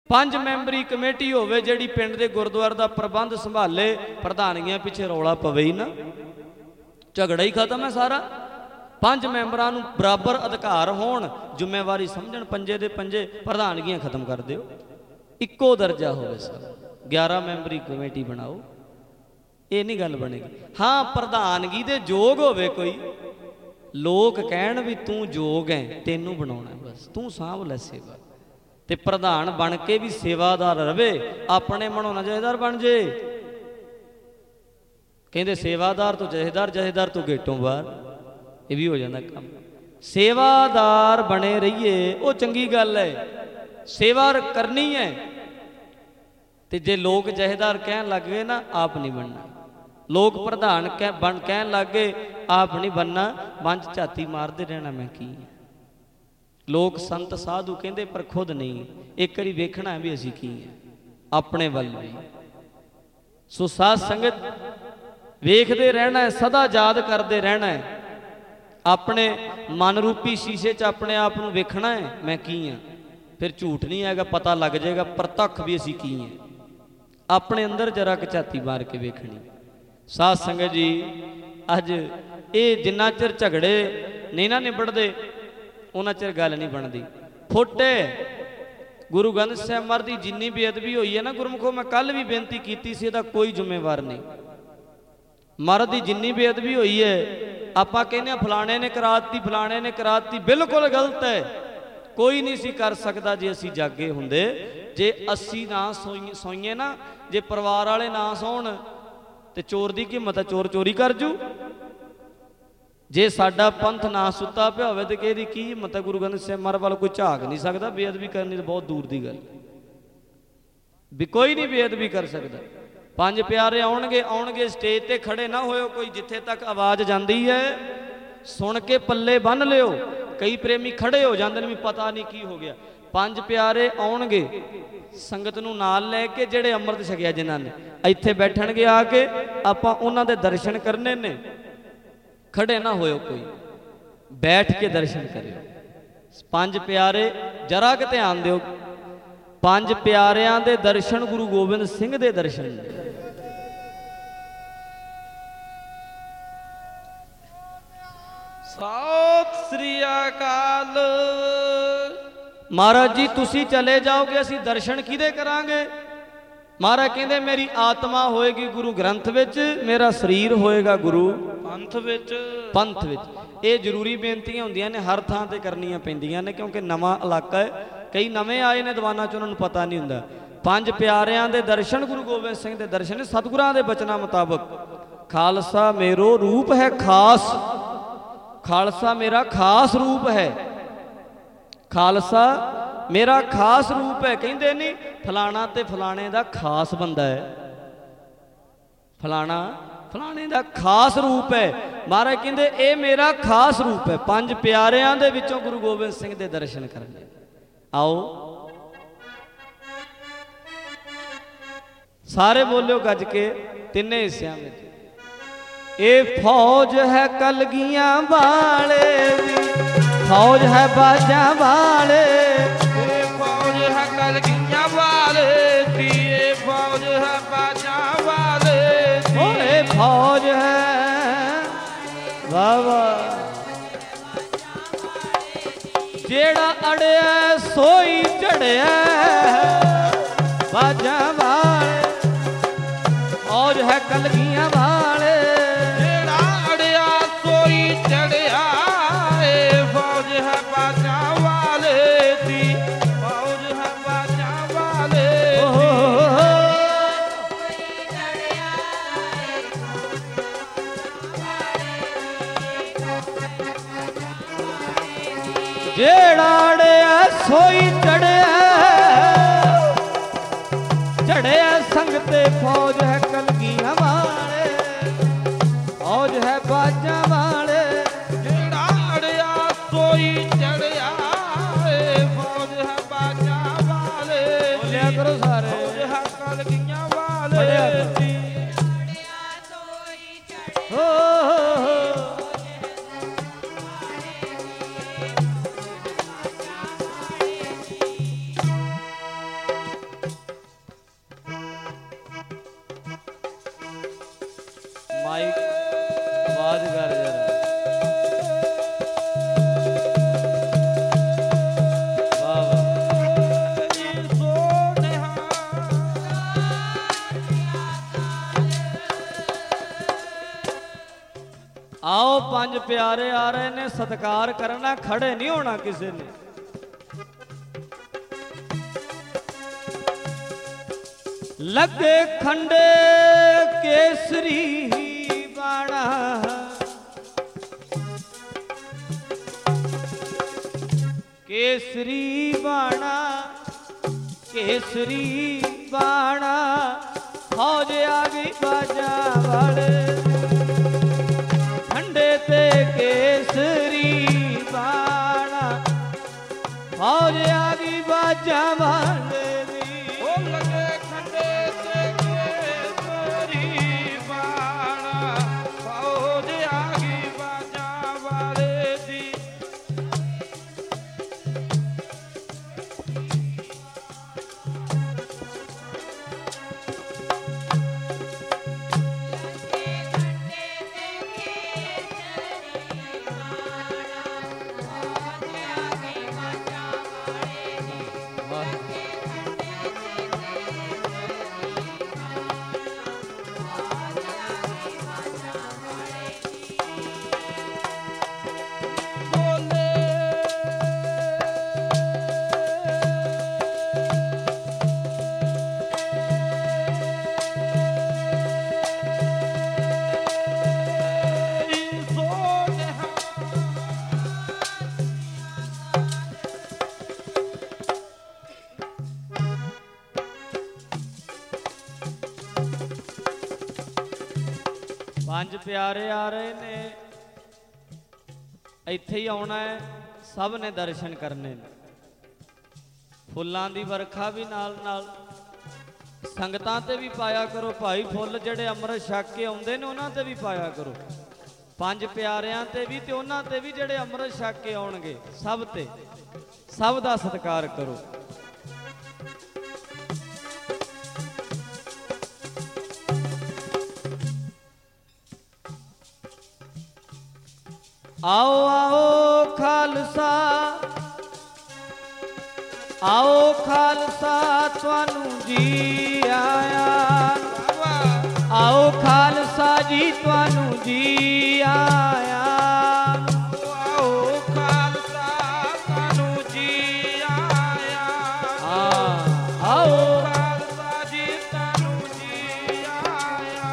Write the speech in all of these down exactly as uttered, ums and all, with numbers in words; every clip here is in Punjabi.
ਪੰਜ ਮੈਂਬਰੀ ਕਮੇਟੀ ਹੋਵੇ ਜਿਹੜੀ ਪਿੰਡ ਦੇ ਗੁਰਦੁਆਰੇ ਦਾ ਪ੍ਰਬੰਧ ਸੰਭਾਲੇ, ਪ੍ਰਧਾਨੀਆਂ ਪਿੱਛੇ ਰੌਲਾ ਪਵੇ ਹੀ ਨਾ, ਝਗੜਾ ਹੀ ਖਤਮ ਹੈ ਸਾਰਾ। ਪੰਜ ਮੈਂਬਰਾਂ ਨੂੰ ਬਰਾਬਰ ਅਧਿਕਾਰ ਹੋਣ, ਜ਼ਿੰਮੇਵਾਰੀ ਸਮਝਣ, ਪੰਜੇ ਦੇ ਪੰਜੇ, ਪ੍ਰਧਾਨਗੀਆਂ ਖਤਮ ਕਰ ਦਿਓ, ਇੱਕੋ ਦਰਜਾ ਹੋਵੇ ਸਭ। ਗਿਆਰਾਂ ਮੈਂਬਰੀ ਕਮੇਟੀ ਬਣਾਓ, ਇਹ ਨਹੀਂ ਗੱਲ ਬਣੇਗੀ। ਹਾਂ, ਪ੍ਰਧਾਨਗੀ ਦੇ ਯੋਗ ਹੋਵੇ ਕੋਈ, ਲੋਕ ਕਹਿਣ ਵੀ ਤੂੰ ਯੋਗ ਹੈ, ਤੈਨੂੰ ਬਣਾਉਣਾ, ਬਸ ਤੂੰ ਸਾਂਭ ਲੈ ਸੇਵਾ। ਤੇ ਪ੍ਰਧਾਨ ਬਣ ਕੇ ਵੀ ਸੇਵਾਦਾਰ ਰਵੇ, ਆਪਣੇ ਮਨੋਂ ਨਾ ਜਥੇਦਾਰ ਬਣ ਜੇ। ਕਹਿੰਦੇ ਸੇਵਾਦਾਰ ਤੋਂ ਜਥੇਦਾਰ, ਜਥੇਦਾਰ ਤੋਂ ਗੇਟੋਂ ਬਾਹਰ, ਇਹ ਵੀ ਹੋ ਜਾਂਦਾ ਕੰਮ। ਸੇਵਾਦਾਰ ਬਣੇ ਰਹੀਏ, ਉਹ ਚੰਗੀ ਗੱਲ ਹੈ, ਸੇਵਾ ਕਰਨੀ ਹੈ। ਤੇ ਜੇ ਲੋਕ ਜਥੇਦਾਰ ਕਹਿਣ ਲੱਗ ਗਏ ਨਾ, ਆਪ ਨਹੀਂ ਬਣਨਾ। ਲੋਕ ਪ੍ਰਧਾਨ ਕਹਿ ਬਣ ਕਹਿਣ ਲੱਗ ਗਏ, ਆਪ ਨਹੀਂ ਬਣਨਾ। ਮੰਚ ਝਾਤੀ ਮਾਰਦੇ ਰਹਿਣਾ ਮੈਂ ਕੀ ਹਾਂ। ਲੋਕ ਸੰਤ ਸਾਧੂ ਕਹਿੰਦੇ ਪਰ ਖੁਦ ਨਹੀਂ। ਇੱਕ ਵਾਰੀ ਵੇਖਣਾ ਹੈ ਵੀ ਅਸੀਂ ਕੀ ਹਾਂ, ਆਪਣੇ ਵੱਲ ਵੀ। ਸੋ ਸਾਧ ਸੰਗਤ ਵੇਖਦੇ ਰਹਿਣਾ ਹੈ, ਸਦਾ ਯਾਦ ਕਰਦੇ ਰਹਿਣਾ ਹੈ। ਆਪਣੇ ਮਨ ਰੂਪੀ ਸ਼ੀਸ਼ੇ 'ਚ ਆਪਣੇ ਆਪ ਨੂੰ ਵੇਖਣਾ ਹੈ, ਮੈਂ ਕੀ ਹਾਂ। ਫਿਰ ਝੂਠ ਨਹੀਂ ਆਏਗਾ, ਪਤਾ ਲੱਗ ਜਾਏਗਾ ਪ੍ਰਤੱਖ ਵੀ ਅਸੀਂ ਕੀ ਹਾਂ। ਆਪਣੇ ਅੰਦਰ ਜਰਾ ਕੁ ਝਾਤੀ ਮਾਰ ਕੇ ਵੇਖਣੀ। ਸਾਧ ਸੰਗਤ ਜੀ, ਅੱਜ ਇਹ ਜਿੰਨਾ ਚਿਰ ਝਗੜੇ ਨਹੀਂ ਨਾ ਨਿਬੜਦੇ, ਉਹਨਾਂ ਚਿਰ ਗੱਲ ਨਹੀਂ ਬਣਦੀ। ਫੋਟੇ ਗੁਰੂ ਗ੍ਰੰਥ ਸਾਹਿਬ ਮਹਾਰਾਜ ਦੀ ਜਿੰਨੀ ਬੇਅਦਬੀ ਹੋਈ ਹੈ ਨਾ ਗੁਰਮੁਖੋ, ਮੈਂ ਕੱਲ ਵੀ ਬੇਨਤੀ ਕੀਤੀ ਸੀ, ਇਹਦਾ ਕੋਈ ਜ਼ਿੰਮੇਵਾਰ ਨਹੀਂ। ਮਹਾਰਾਜ ਦੀ ਜਿੰਨੀ ਬੇਅਦਬੀ ਹੋਈ ਹੈ, ਆਪਾਂ ਕਹਿੰਦੇ ਹਾਂ ਫਲਾਣੇ ਨੇ ਕਰਾਤੀ, ਫਲਾਣੇ ਨੇ ਕਰਾਤੀ, ਬਿਲਕੁਲ ਗਲਤ ਹੈ। ਕੋਈ ਨਹੀਂ ਸੀ ਕਰ ਸਕਦਾ ਜੇ ਅਸੀਂ ਜਾਗੇ ਹੁੰਦੇ। ਜੇ ਅਸੀਂ ਨਾ ਸੋਈਏ ਸੋਈਏ ਨਾ, ਜੇ ਪਰਿਵਾਰ ਵਾਲੇ ਨਾ ਸੌਣ, ਤੇ ਚੋਰ ਦੀ ਕੀ ਹਿੰਮਤ ਹੈ, ਚੋਰ ਚੋਰੀ ਕਰ ਜੂ। ਜੇ ਸਾਡਾ ਪੰਥ ਨਾ ਸੁੱਤਾ ਪਿਆ ਹੋਵੇ ਤੇ ਕਿਹਦੀ ਕੀ ਹਿੰਮਤ ਹੈ। ਗੁਰੂ ਗ੍ਰੰਥ ਸਾਹਿਬ ਮਹਾਰਾਜ ਵੱਲ ਕੋਈ ਝਾਕ ਨਹੀਂ ਸਕਦਾ। ਬੇਅਦਬੀ ਕਰਨੀ ਤਾਂ ਬਹੁਤ ਦੂਰ ਦੀ ਗੱਲ ਵੀ, ਕੋਈ ਨਹੀਂ ਬੇਅਦਬੀ ਕਰ ਸਕਦਾ। ਪੰਜ ਪਿਆਰੇ ਆਉਣਗੇ ਆਉਣਗੇ ਸਟੇਜ ਤੇ ਖੜੇ ਨਾ ਹੋਇਓ ਕੋਈ, ਜਿੱਥੇ ਤੱਕ ਆਵਾਜ਼ ਜਾਂਦੀ ਹੈ ਸੁਣ ਕੇ ਪੱਲੇ ਬੰਨ ਲਿਓ। ਕਈ ਪ੍ਰੇਮੀ ਖੜੇ ਹੋ ਜਾਂਦੇ ਨੇ ਵੀ ਪਤਾ ਨਹੀਂ ਕੀ ਹੋ ਗਿਆ। ਪੰਜ ਪਿਆਰੇ ਆਉਣਗੇ ਸੰਗਤ ਨੂੰ ਨਾਲ ਲੈ ਕੇ, ਜਿਹੜੇ ਅੰਮ੍ਰਿਤ ਛਕਿਆ ਜਿਨ੍ਹਾਂ ਨੇ, ਇੱਥੇ ਬੈਠਣਗੇ ਆ ਕੇ, ਆਪਾਂ ਉਹਨਾਂ ਦੇ ਦਰਸ਼ਨ ਕਰਨੇ ਨੇ। ਖੜੇ ਨਾ ਹੋਇਓ ਕੋਈ, ਬੈਠ ਕੇ ਦਰਸ਼ਨ ਕਰਿਓ। ਪੰਜ ਪਿਆਰੇ ਜਰਾ ਕੁ ਧਿਆਨ ਦਿਓ। ਪੰਜ ਪਿਆਰਿਆਂ ਦੇ ਦਰਸ਼ਨ ਗੁਰੂ ਗੋਬਿੰਦ ਸਿੰਘ ਦੇ ਦਰਸ਼ਨ ਨੇ। ਸਤਿ ਸ੍ਰੀ ਅਕਾਲ। ਮਹਾਰਾਜ ਜੀ ਤੁਸੀਂ ਚਲੇ ਜਾਓਗੇ, ਅਸੀਂ ਦਰਸ਼ਨ ਕਿਹਦੇ ਕਰਾਂਗੇ? ਮਹਾਰਾਜ ਕਹਿੰਦੇ ਮੇਰੀ ਆਤਮਾ ਹੋਏਗੀ ਗੁਰੂ ਗ੍ਰੰਥ ਵਿੱਚ, ਮੇਰਾ ਸਰੀਰ ਹੋਏਗਾ ਗੁਰੂ ਪੰਥ ਵਿੱਚ। ਪੰਥ ਵਿੱਚ। ਇਹ ਜ਼ਰੂਰੀ ਬੇਨਤੀਆਂ ਹੁੰਦੀਆਂ ਨੇ, ਹਰ ਥਾਂ ਤੇ ਕਰਨੀਆਂ ਪੈਂਦੀਆਂ ਨੇ, ਕਿਉਂਕਿ ਨਵਾਂ ਇਲਾਕਾ ਹੈ। ਕਈ ਨਵੇਂ ਆਏ ਨੇ ਦੀਵਾਨਾਂ 'ਚ, ਉਹਨਾਂ ਨੂੰ ਪਤਾ ਨਹੀਂ ਹੁੰਦਾ। ਪੰਜ ਪਿਆਰਿਆਂ ਦੇ ਦਰਸ਼ਨ, ਗੁਰੂ ਗੋਬਿੰਦ ਸਿੰਘ ਦੇ ਦਰਸ਼ਨ, ਸਤਿਗੁਰਾਂ ਦੇ ਬਚਨਾਂ ਮੁਤਾਬਕ। ਖਾਲਸਾ ਮੇਰੋ ਰੂਪ ਹੈ ਖਾਸ, ਖਾਲਸਾ ਮੇਰਾ ਖਾਸ ਰੂਪ ਹੈ। ਖਾਲਸਾ ਮੇਰਾ ਖਾਸ ਰੂਪ ਹੈ। ਕਹਿੰਦੇ ਨਹੀਂ ਫਲਾਣਾ ਤੇ ਫਲਾਣੇ ਦਾ ਖਾਸ ਬੰਦਾ ਹੈ, ਫਲਾਣਾ ਫਲਾਣੇ ਦਾ ਖਾਸ ਰੂਪ ਹੈ। ਮਹਾਰਾਜ ਕਹਿੰਦੇ ਇਹ ਮੇਰਾ ਖਾਸ ਰੂਪ ਹੈ। ਪੰਜ ਪਿਆਰਿਆਂ ਦੇ ਵਿੱਚੋਂ ਗੁਰੂ ਗੋਬਿੰਦ ਸਿੰਘ ਦੇ ਦਰਸ਼ਨ ਕਰਨੇ। ਆਓ ਸਾਰੇ ਬੋਲਿਓ ਗੱਜ ਕੇ, ਤਿੰਨੇ ਹਿੱਸਿਆਂ ਵਿੱਚ। ਇਹ ਫੌਜ ਹੈ ਕਲਗੀਆਂ ਵਾਲੇ ਦੀ, ਫੌਜ ਹੈ ਬਾਜਾਂ ਵਾਲੇ। ਇਹ ਫੌਜ ਹੈ ਕਲਗੀਆਂ ਵਾਲੇ ਦੀ, ਇਹ ਫੌਜ ਹੈ ਬਾਜਾਂ ਵਾਲੇ ਦੀ। ਓਏ ਫੌਜ ਹੈ ਵਾਹ ਵਾਹ, ਜਿਹੜਾ ਅੜਿਆ ਸੋਈ ਚੜਿਆ ਬਾਜਾਂ ਵਾਲੇ। ਫੌਜ ਹੈ ਕਲਗੀਆਂ ਵਾਲੇ, ਜਿਹੜਾ ਅੜਿਆ ਸੋਈ ਚੜਿਆ। ਇਹ ਫੌਜ ਹੈ ਬਾਜਾਂ ਵਾਲੇ ਦੀ, ਫੌਜ ਹੈ ਬਾਜਾਂ ਵਾਲੇ ਜਿਹੜਾ ਅੜਿਆ ਸੋਈ ਚੜਿਆ, ਚੜਿਆ ਸੰਗ ਤੇ ਫੌਜ ਹੈ ਕਲਗੀਆਂ ਵਾਲੇ, ਫੌਜ ਹੈ ਬਾਜਾਂ ਵਾਲੇ। ਜਿਹੜਾ ਅੜਿਆ ਸੋਈ ਚੜਿਆ, ਫੌਜ ਹੈ ਬਾਜਾਂ ਵਾਲੇ। ਬੋਲਿਆ ਕਰੋ ਸਾਰੇ, ਫੌਜ ਹੈ ਕਲਗੀਆਂ ਵਾਲੇ ਦੀ। ਹੋ ਮਾਈਕ ਆਵਾਜ਼ ਕਰ ਜਰਾ। ਵਾਹ आओ पंज प्यारे आ रहे ने, सत्कार करना, खड़े नहीं होना किसी ने। लगे खंडे केसरी बाणा, केसरी बाणा, केसरी बाणा, फौज आ गई बाजा वाले ते केसरी बाणा, फौज आ गई बाजा वाले दी। ओ लगे खंडे ते केसरी बाणा, फौज आ गई बाजा वाले दी। पंज प्यारे आ रहे ने, इत्थे ही आना है, सब ने दर्शन करने ने। फुल्लां दी वर्खा भी नाल नाल संगतां ते भी पाया करो भाई, फुੱਲ ਜਿਹੜੇ ਅੰਮ੍ਰਿਤ ਛਕ ਕੇ ਆਉਂਦੇ ਨੇ ਉਹਨਾਂ ਤੇ ਵੀ ਪਾਇਆ ਕਰੋ। ਪੰਜ ਪਿਆਰਿਆਂ ਤੇ ਵੀ ਤੇ ਉਹਨਾਂ ਤੇ ਵੀ ਜਿਹੜੇ ਅੰਮ੍ਰਿਤ ਛਕ ਕੇ ਆਉਣਗੇ, ਸਭ ਤੇ ਸਭ ਦਾ ਸਤਿਕਾਰ ਕਰੋ। आओ आओ खालसा, आओ खालसा तुहानू जी आया, आओ खालसा जी तुहानू जी आया, आओ खालसा तुहानू जी आया, आओ खालसा जी तुहानू जी आया।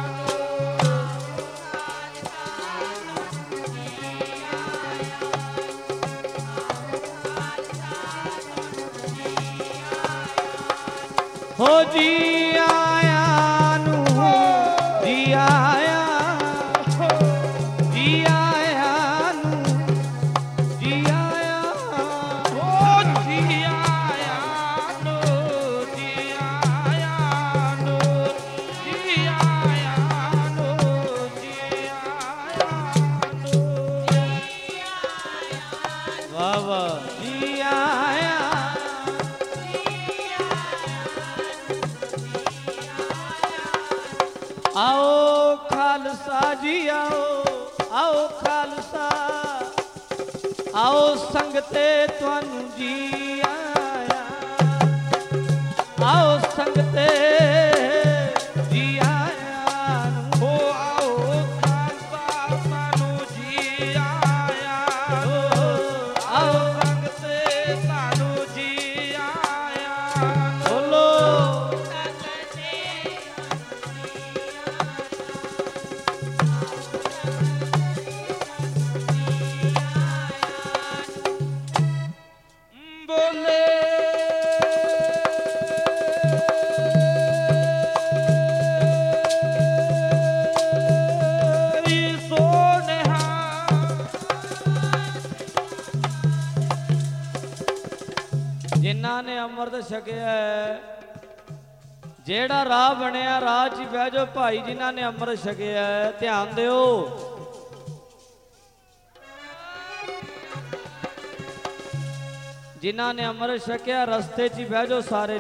हो जी आया नू, जी आया, जी आया नू, जी आया, ओ जी आया नो, जी आया नो, जी आया नो, जी आया नो। वाह वाह, जी आया, आओ खालसा जी आओ, आओ खालसा, आओ संगते तुहानू जी आया, आओ संगते जी आया, ओ आओ खालसा तुहानू जी आया, आओ संगते तुहानू जी आया। बोलो बोले सोनेहा, जिन्हां ने अमृत छकिया है, जेड़ा राह बनया राह च बह जाओ भाई। जिन्हां ने अमृत छकिया है ध्यान दिओ, जिन्हां ने अमृत छकिया रस्ते च बह जाओ सारे।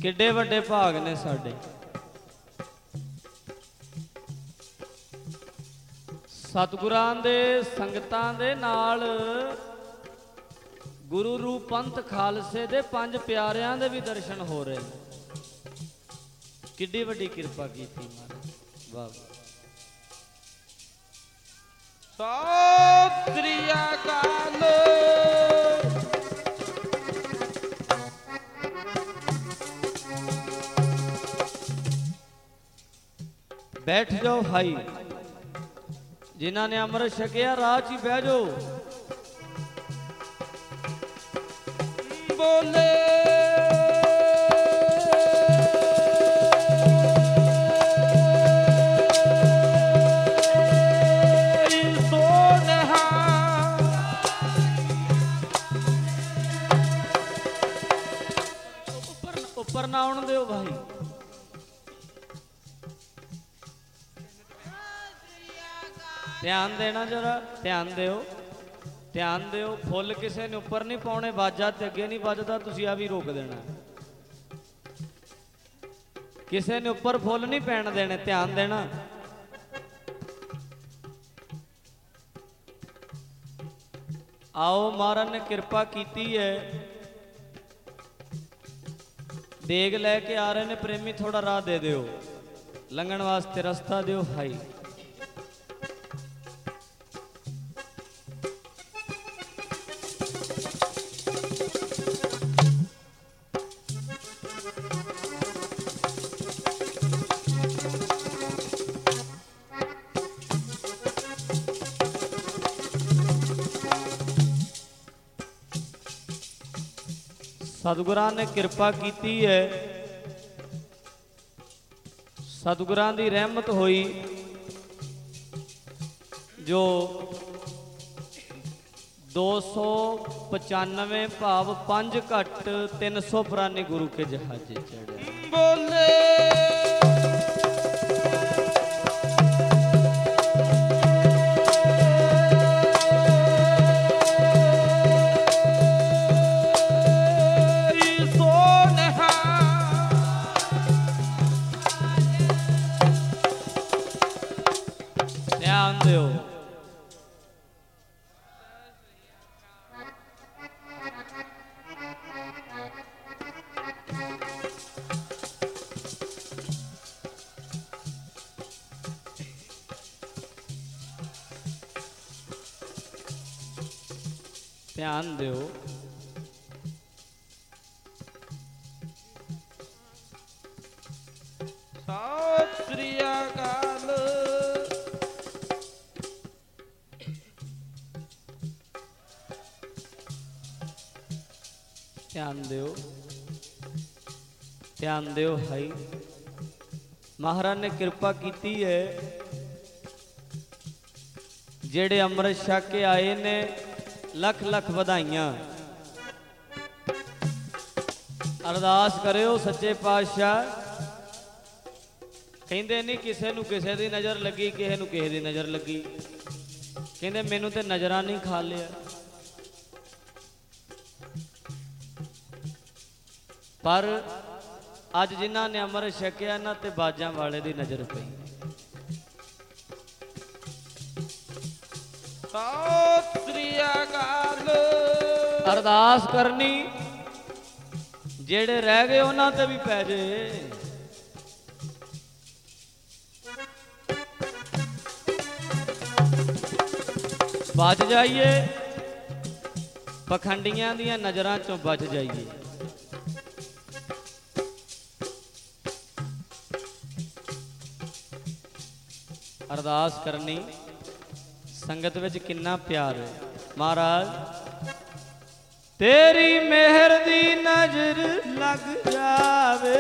किड्डे वड्डे भाग ने साडे। सतगुरां दे संगतां दे नाल गुरु रूप पंथ खालसे दे पंज प्यारियां दे भी दर्शन हो रहे हैं। किड्डी वड्डी किरपा की थी महाराज। वाह सत श्री अकाल। बैठ जाओ भाई, जिन्हों ने अमृत छकिया राह च ही बह जाओ। बोले सोनहा ऊपर ऊपर ना आउण दिओ भाई। ध्यान देना जरा, ध्यान दिओ, ध्यान दिओ। फुल किसी ने उपर नहीं पाने, बाजा ते अगे नहीं बजदा, तुसी आ भी रोक देना। किसी ने उपर फुल नहीं पैन देने, ध्यान देना। आओ महाराज ने कृपा कीती है, देग लैके आ रहे ने प्रेमी, थोड़ा राह दे दिओ, लंघन वास्ते रस्ता दिओ भाई। सतगुरां ने कृपा की है, सतगुरां दी रहमत हुई जो दो सौ पचानवे भाव पंज घट तीन सौ पुराने गुरु के जहाजे चढ़े। बोले ध्यान दो। सत श्री अकाल। ध्यान दो, ध्यान दो भाई। महाराज ने कृपा की है, जेड़े अमृत छक के आए ने लख लख बधाइयां। अरदास करो सच्चे पातशाह, कहते नहीं किसी नूं किसी दी नज़र लगी, किसी नूं किसी दी नज़र लगी, कहते मैनू तो नज़रां नहीं खा लिया। पर अज जिन्हां ने अमृत छकिया ना ते बाजां वाले दी नज़र पई। सत श्री अकाल। अरदास करनी, जेड़े रह गए उन्हां ते भी पै जे। बच जाइए, पखंडियां दियां नज़रां चों बच जाइए। अरदास करनी, संगत विच किन्ना प्यार है। महाराज तेरी मेहर दी नजर लग जावे,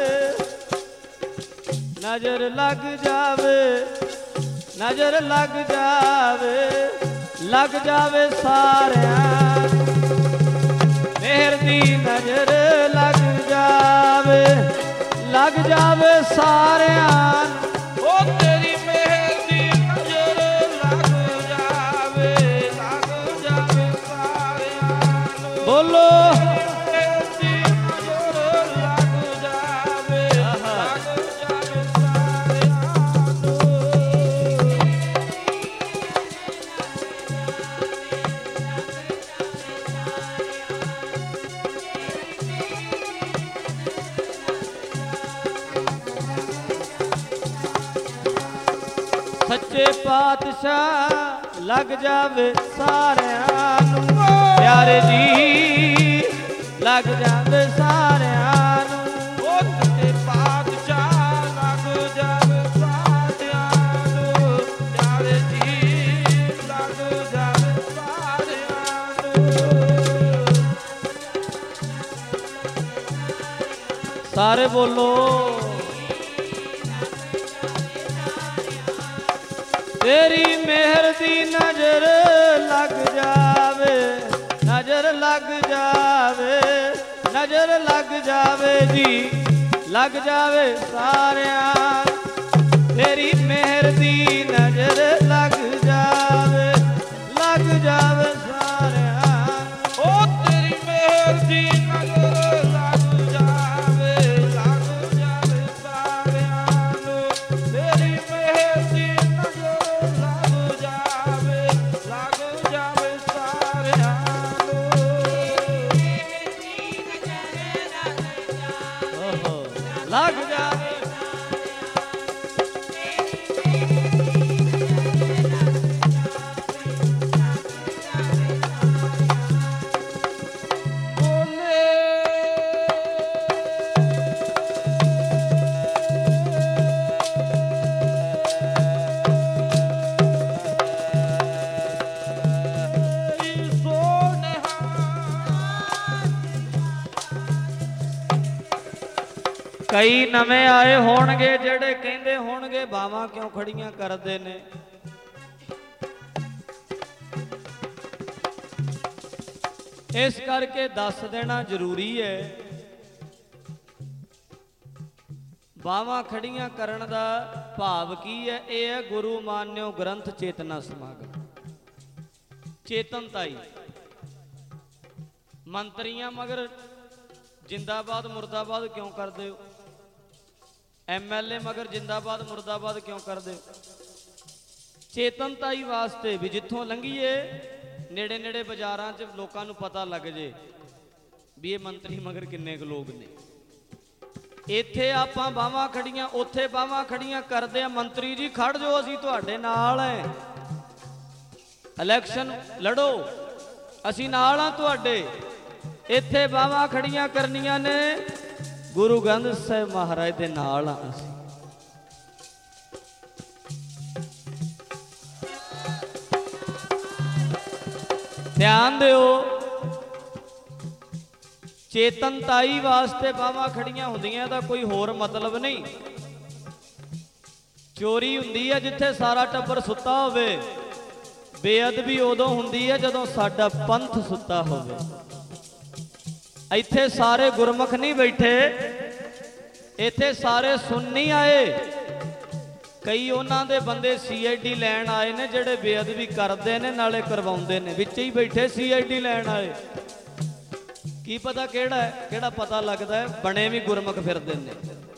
नजर लग जावे, नजर लग जावे, लग जावे सारियां। मेहर दी नजर लग जावे, लग जावे सारियां। ओ तेरी मेहर दी नजर लग जावे, लग जावे सारियां। बोलो मेहर दी नजर लग जावे, ਪਾਤਸ਼ਾਹ ਲੱਗ ਜਾਵੇ ਸਾਰਿਆਂ ਨੂੰ, ਪਿਆਰੇ ਜੀ ਲੱਗ ਜਾਵੇ ਸਾਰਿਆਂ ਨੂੰ। ਉਹ ਸੱਚੇ ਪਾਤਸ਼ਾਹ ਲੱਗ ਜਾਵੇ ਸਾਰਿਆਂ ਨੂੰ, ਪਿਆਰੇ ਜੀ ਲੱਗ ਜਾਵੇ ਸਾਰਿਆਂ ਨੂੰ। ਸਾਰੇ ਬੋਲੋ ਤੇਰੀ ਮਿਹਰ ਦੀ ਨਜ਼ਰ ਲੱਗ ਜਾਵੇ, ਨਜ਼ਰ ਲੱਗ ਜਾਵੇ, ਨਜ਼ਰ ਲੱਗ ਜਾਵੇ ਜੀ ਲੱਗ ਜਾਵੇ ਸਾਰਿਆਂ। ਤੇਰੀ ਮਿਹਰ ਦੀ ਨਜ਼ਰ ਲੱਗ ਜਾਵੇ, ਲੱਗ ਜਾਵੇ ਸਾਰਿਆਂ। ਉਹ ਤੇਰੀ ਮਿਹਰ ਦੀ ਨਜ਼ਰ ਲੱਗ ਜਾਵੇ, ਲੱਗ ਜਾਵੇ ਸਾਰਿਆਂ ਨੂੰ। ਤੇਰੀ ਮਿਹਰ ਦੀ ਨਜ਼ਰ ਲੱਗ ਜਾਵੇ, ਲੱਗ ਜਾਵੇ ਸਾਰਿਆਂ ਨੂੰ। ਓਹੋ ਲੱਗ ਜਾਵੇ। ਕਈ ਨਵੇਂ ਆਏ ਹੋਣਗੇ ਜਿਹੜੇ ਕਹਿੰਦੇ ਹੋਣਗੇ ਬਾਵਾਂ ਕਿਉਂ ਖੜੀਆਂ ਕਰਦੇ ਨੇ। ਇਸ ਕਰਕੇ ਦੱਸ ਦੇਣਾ ਜ਼ਰੂਰੀ ਹੈ। ਬਾਵਾਂ ਖੜੀਆਂ ਕਰਨ ਦਾ ਭਾਵ ਕੀ ਹੈ? ਇਹ ਹੈ ਗੁਰੂ ਮਾਨਿਓ ਗ੍ਰੰਥ ਚੇਤਨਾ ਸਮਾਗਮ। ਚੇਤਨਤਾਈ ਮੰਤਰੀਆਂ ਮਗਰ ਜਿੰਦਾਬਾਦ ਮੁਰਦਾਬਾਦ ਕਿਉਂ ਕਰਦੇ ਹੋ? ਐਮ ਐਲ ਏ ਮਗਰ ਜਿੰਦਾਬਾਦ ਮੁਰਦਾਬਾਦ ਕਿਉਂ ਕਰਦੇ ਹੋ? ਚੇਤਨਤਾਈ ਵਾਸਤੇ ਵੀ ਜਿੱਥੋਂ ਲੰਘੀਏ ਨੇੜੇ ਨੇੜੇ ਬਾਜ਼ਾਰਾਂ 'ਚ ਲੋਕਾਂ ਨੂੰ ਪਤਾ ਲੱਗ ਜੇ ਵੀ ਇਹ ਮੰਤਰੀ ਮਗਰ ਕਿੰਨੇ ਕੁ ਲੋਕ ਨੇ। ਇੱਥੇ ਆਪਾਂ ਬਾਹਾਂ ਖੜੀਆਂ, ਉੱਥੇ ਬਾਹਾਂ ਖੜੀਆਂ ਕਰਦੇ ਆ। ਮੰਤਰੀ ਜੀ ਖੜ ਜਾਓ, ਅਸੀਂ ਤੁਹਾਡੇ ਨਾਲ ਐ, ਇਲੈਕਸ਼ਨ ਲੜੋ, ਅਸੀਂ ਨਾਲ ਆ ਤੁਹਾਡੇ। ਇੱਥੇ ਬਾਹਾਂ ਖੜੀਆਂ ਕਰਨੀਆਂ ਨੇ ਗੁਰੂ ਗ੍ਰੰਥ ਸਾਹਿਬ ਮਹਾਰਾਜ ਦੇ ਨਾਲ ਆ ਅਸੀਂ। ਧਿਆਨ ਦਿਓ, ਚੇਤਨਤਾਈ ਵਾਸਤੇ ਬਾਹਾਂ ਖੜੀਆਂ ਹੁੰਦੀਆਂ ਦਾ ਕੋਈ ਹੋਰ ਮਤਲਬ ਨਹੀਂ। ਚੋਰੀ ਹੁੰਦੀ ਹੈ ਜਿੱਥੇ ਸਾਰਾ ਟੱਬਰ ਸੁੱਤਾ ਹੋਵੇ, ਬੇਅਦਬੀ ਉਦੋਂ ਹੁੰਦੀ ਹੈ ਜਦੋਂ ਸਾਡਾ ਪੰਥ ਸੁੱਤਾ ਹੋਵੇ। ਇੱਥੇ ਸਾਰੇ ਗੁਰਮੁਖ ਨਹੀਂ ਬੈਠੇ, ਇੱਥੇ ਸਾਰੇ ਸੁੰਨੀ ਆਏ। ਕਈ ਉਹਨਾਂ ਦੇ ਬੰਦੇ ਸੀ ਆਈ ਡੀ ਲੈਣ ਆਏ ਨੇ ਜਿਹੜੇ ਬੇਅਦਬੀ ਕਰਦੇ ਨੇ ਨਾਲੇ ਕਰਵਾਉਂਦੇ ਨੇ। ਵਿੱਚ ਹੀ ਬੈਠੇ ਸੀ ਆਈ ਡੀ ਲੈਣ ਆਏ। ਕੀ ਪਤਾ ਕਿਹੜਾ ਹੈ, ਕਿਹੜਾ ਪਤਾ ਲੱਗਦਾ ਹੈ, ਬਣੇ ਵੀ ਗੁਰਮੁਖ ਫਿਰਦੇ ਨੇ।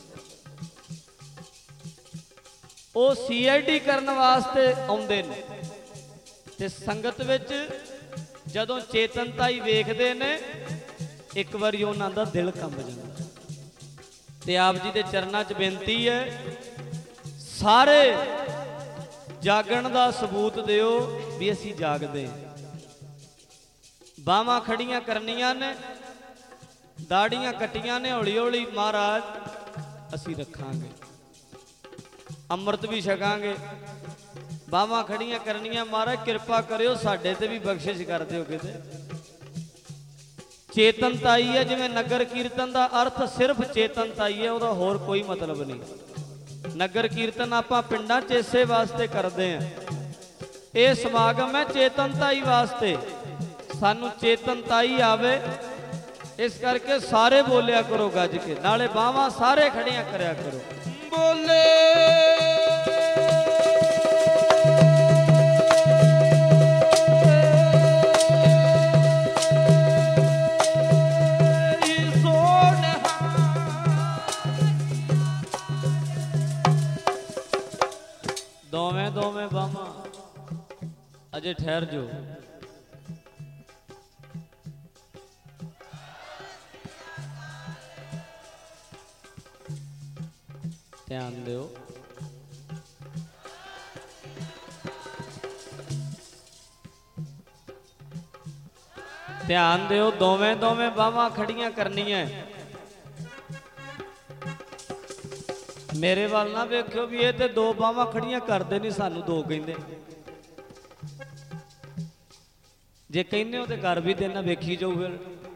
ਉਹ ਸੀ ਆਈ ਡੀ ਕਰਨ ਵਾਸਤੇ ਆਉਂਦੇ ਨੇ ਤੇ ਸੰਗਤ ਵਿੱਚ ਜਦੋਂ ਚੇਤਨਤਾਈ ਵੇਖਦੇ ਨੇ ਇੱਕ ਵਾਰੀ ਉਹਨਾਂ ਦਾ ਦਿਲ ਕੰਬ ਜਾਂਦਾ। ਤੇ ਆਪ ਜੀ ਦੇ ਚਰਨਾਂ 'ਚ ਬੇਨਤੀ ਹੈ, ਸਾਰੇ ਜਾਗਣ ਦਾ ਸਬੂਤ ਦਿਓ ਵੀ ਅਸੀਂ ਜਾਗਦੇ ਹਾਂ। ਬਾਹਾਂ ਖੜੀਆਂ ਕਰਨੀਆਂ ਨੇ, ਦਾੜੀਆਂ ਕੱਟੀਆਂ ਨੇ, ਹੌਲੀ ਹੌਲੀ ਮਹਾਰਾਜ ਅਸੀਂ ਰੱਖਾਂਗੇ, ਅੰਮ੍ਰਿਤ ਵੀ ਛਕਾਂਗੇ। ਬਾਹਾਂ ਖੜੀਆਂ ਕਰਨੀਆਂ, ਮਹਾਰਾਜ ਕਿਰਪਾ ਕਰਿਓ ਸਾਡੇ ਤੇ ਵੀ ਬਖਸ਼ਿਸ਼ ਕਰ ਦਿਓ ਕਿਤੇ। ਚੇਤਨਤਾਈ ਹੈ, ਜਿਵੇਂ ਨਗਰ ਕੀਰਤਨ ਦਾ ਅਰਥ ਸਿਰਫ ਚੇਤਨਤਾਈ ਹੈ, ਉਹਦਾ ਹੋਰ ਕੋਈ ਮਤਲਬ ਨਹੀਂ। ਨਗਰ ਕੀਰਤਨ ਆਪਾਂ ਪਿੰਡਾਂ 'ਚ ਇਸੇ ਵਾਸਤੇ ਕਰਦੇ ਹਾਂ। ਇਹ ਸਮਾਗਮ ਹੈ ਚੇਤਨਤਾਈ ਵਾਸਤੇ, ਸਾਨੂੰ ਚੇਤਨਤਾਈ ਆਵੇ। ਇਸ ਕਰਕੇ ਸਾਰੇ ਬੋਲਿਆ ਕਰੋ ਗੱਜ ਕੇ, ਨਾਲੇ ਬਾਹਾਂ ਸਾਰੇ ਖੜੀਆਂ ਕਰਿਆ ਕਰੋ। ਬੋਲੇ ਦੋਵੇਂ ਦੋਵੇਂ ਬਾਹਾਂ ਅਜੇ ਠਹਿਰ ਜੋ। ਧਿਆਨ ਦਿਓ। ध्यान दिओ दोवें दोवें बावां खड़ियां करनियां मेरे वाल ना वेखियो भी ये ते दो बावां खड़ियां करदे नहीं सानू दो कहिंदे जे कहने हो तो कर भी देना वेखी जाओ फिर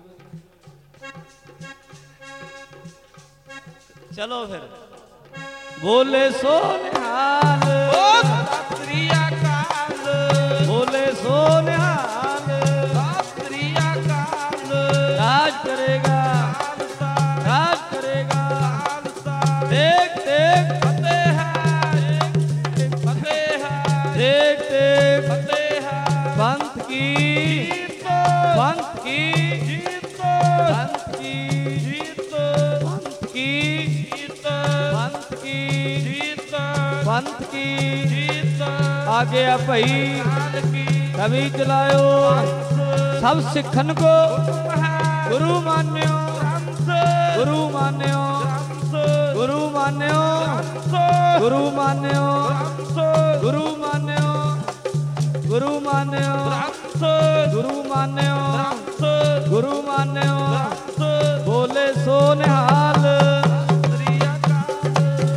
चलो फिर बोले सो निहाल सत श्री अकाल बोले सो निहाल सत श्री अकाल राज करेगा खालसा राज करेगा खालसा देख देख फतेह है फतेह है देख देख फतेह है पंथ की जीत पंथ की जीत पंथ की जीत पंथ की जीत पंथ की जीत पंथ की जीत आगे आ भाई काल की कवि चलायो सब सिखन को गुरु मान्यो गुरु मान्यो गुरु मान्यो गुरु मान्यो गुरु मान्यो गुरु मान्यो गुरु मान्यो गुरु मान्यो बोले सो निहाल श्री अकाल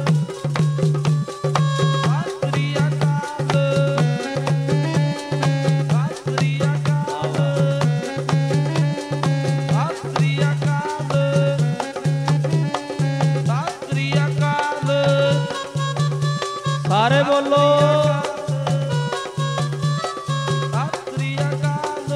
श्री अकाल श्री अकाल श्री अकाल श्री अकाल सारे बोलो श्री अकाल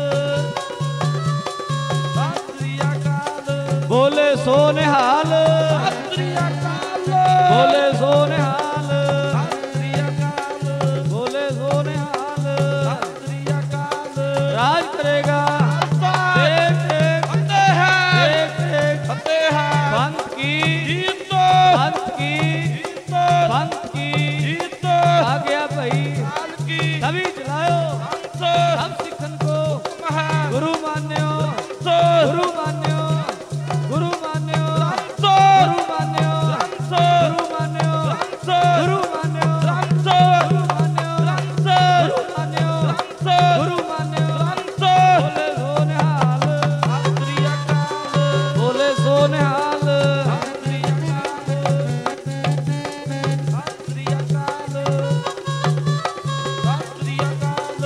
श्री अकाल बोले सो निहाल श्री अकाल बोले सो निहाल श्री अकाल बोले सो निहाल श्री अकाल राज करेगा देख देख फतेह है देख देख फतेह है पंथ की जीत पंथ की जीत पंथ की जीत आ गया भाई काल की तभी चलायो हंस सब सिखन को है गुरु मान्यो हंस गुरु मान्यो गुरु मान्यो हंस गुरु मान्यो हंस गुरु मान्यो हंस गुरु मान्यो हंस गुरु मान्यो हंस गुरु मान्यो हंस गुरु मान्यो हंस बोले सो निहाल श्री अकाल बोले सो निहाल श्री अकाल श्री अकाल श्री अकाल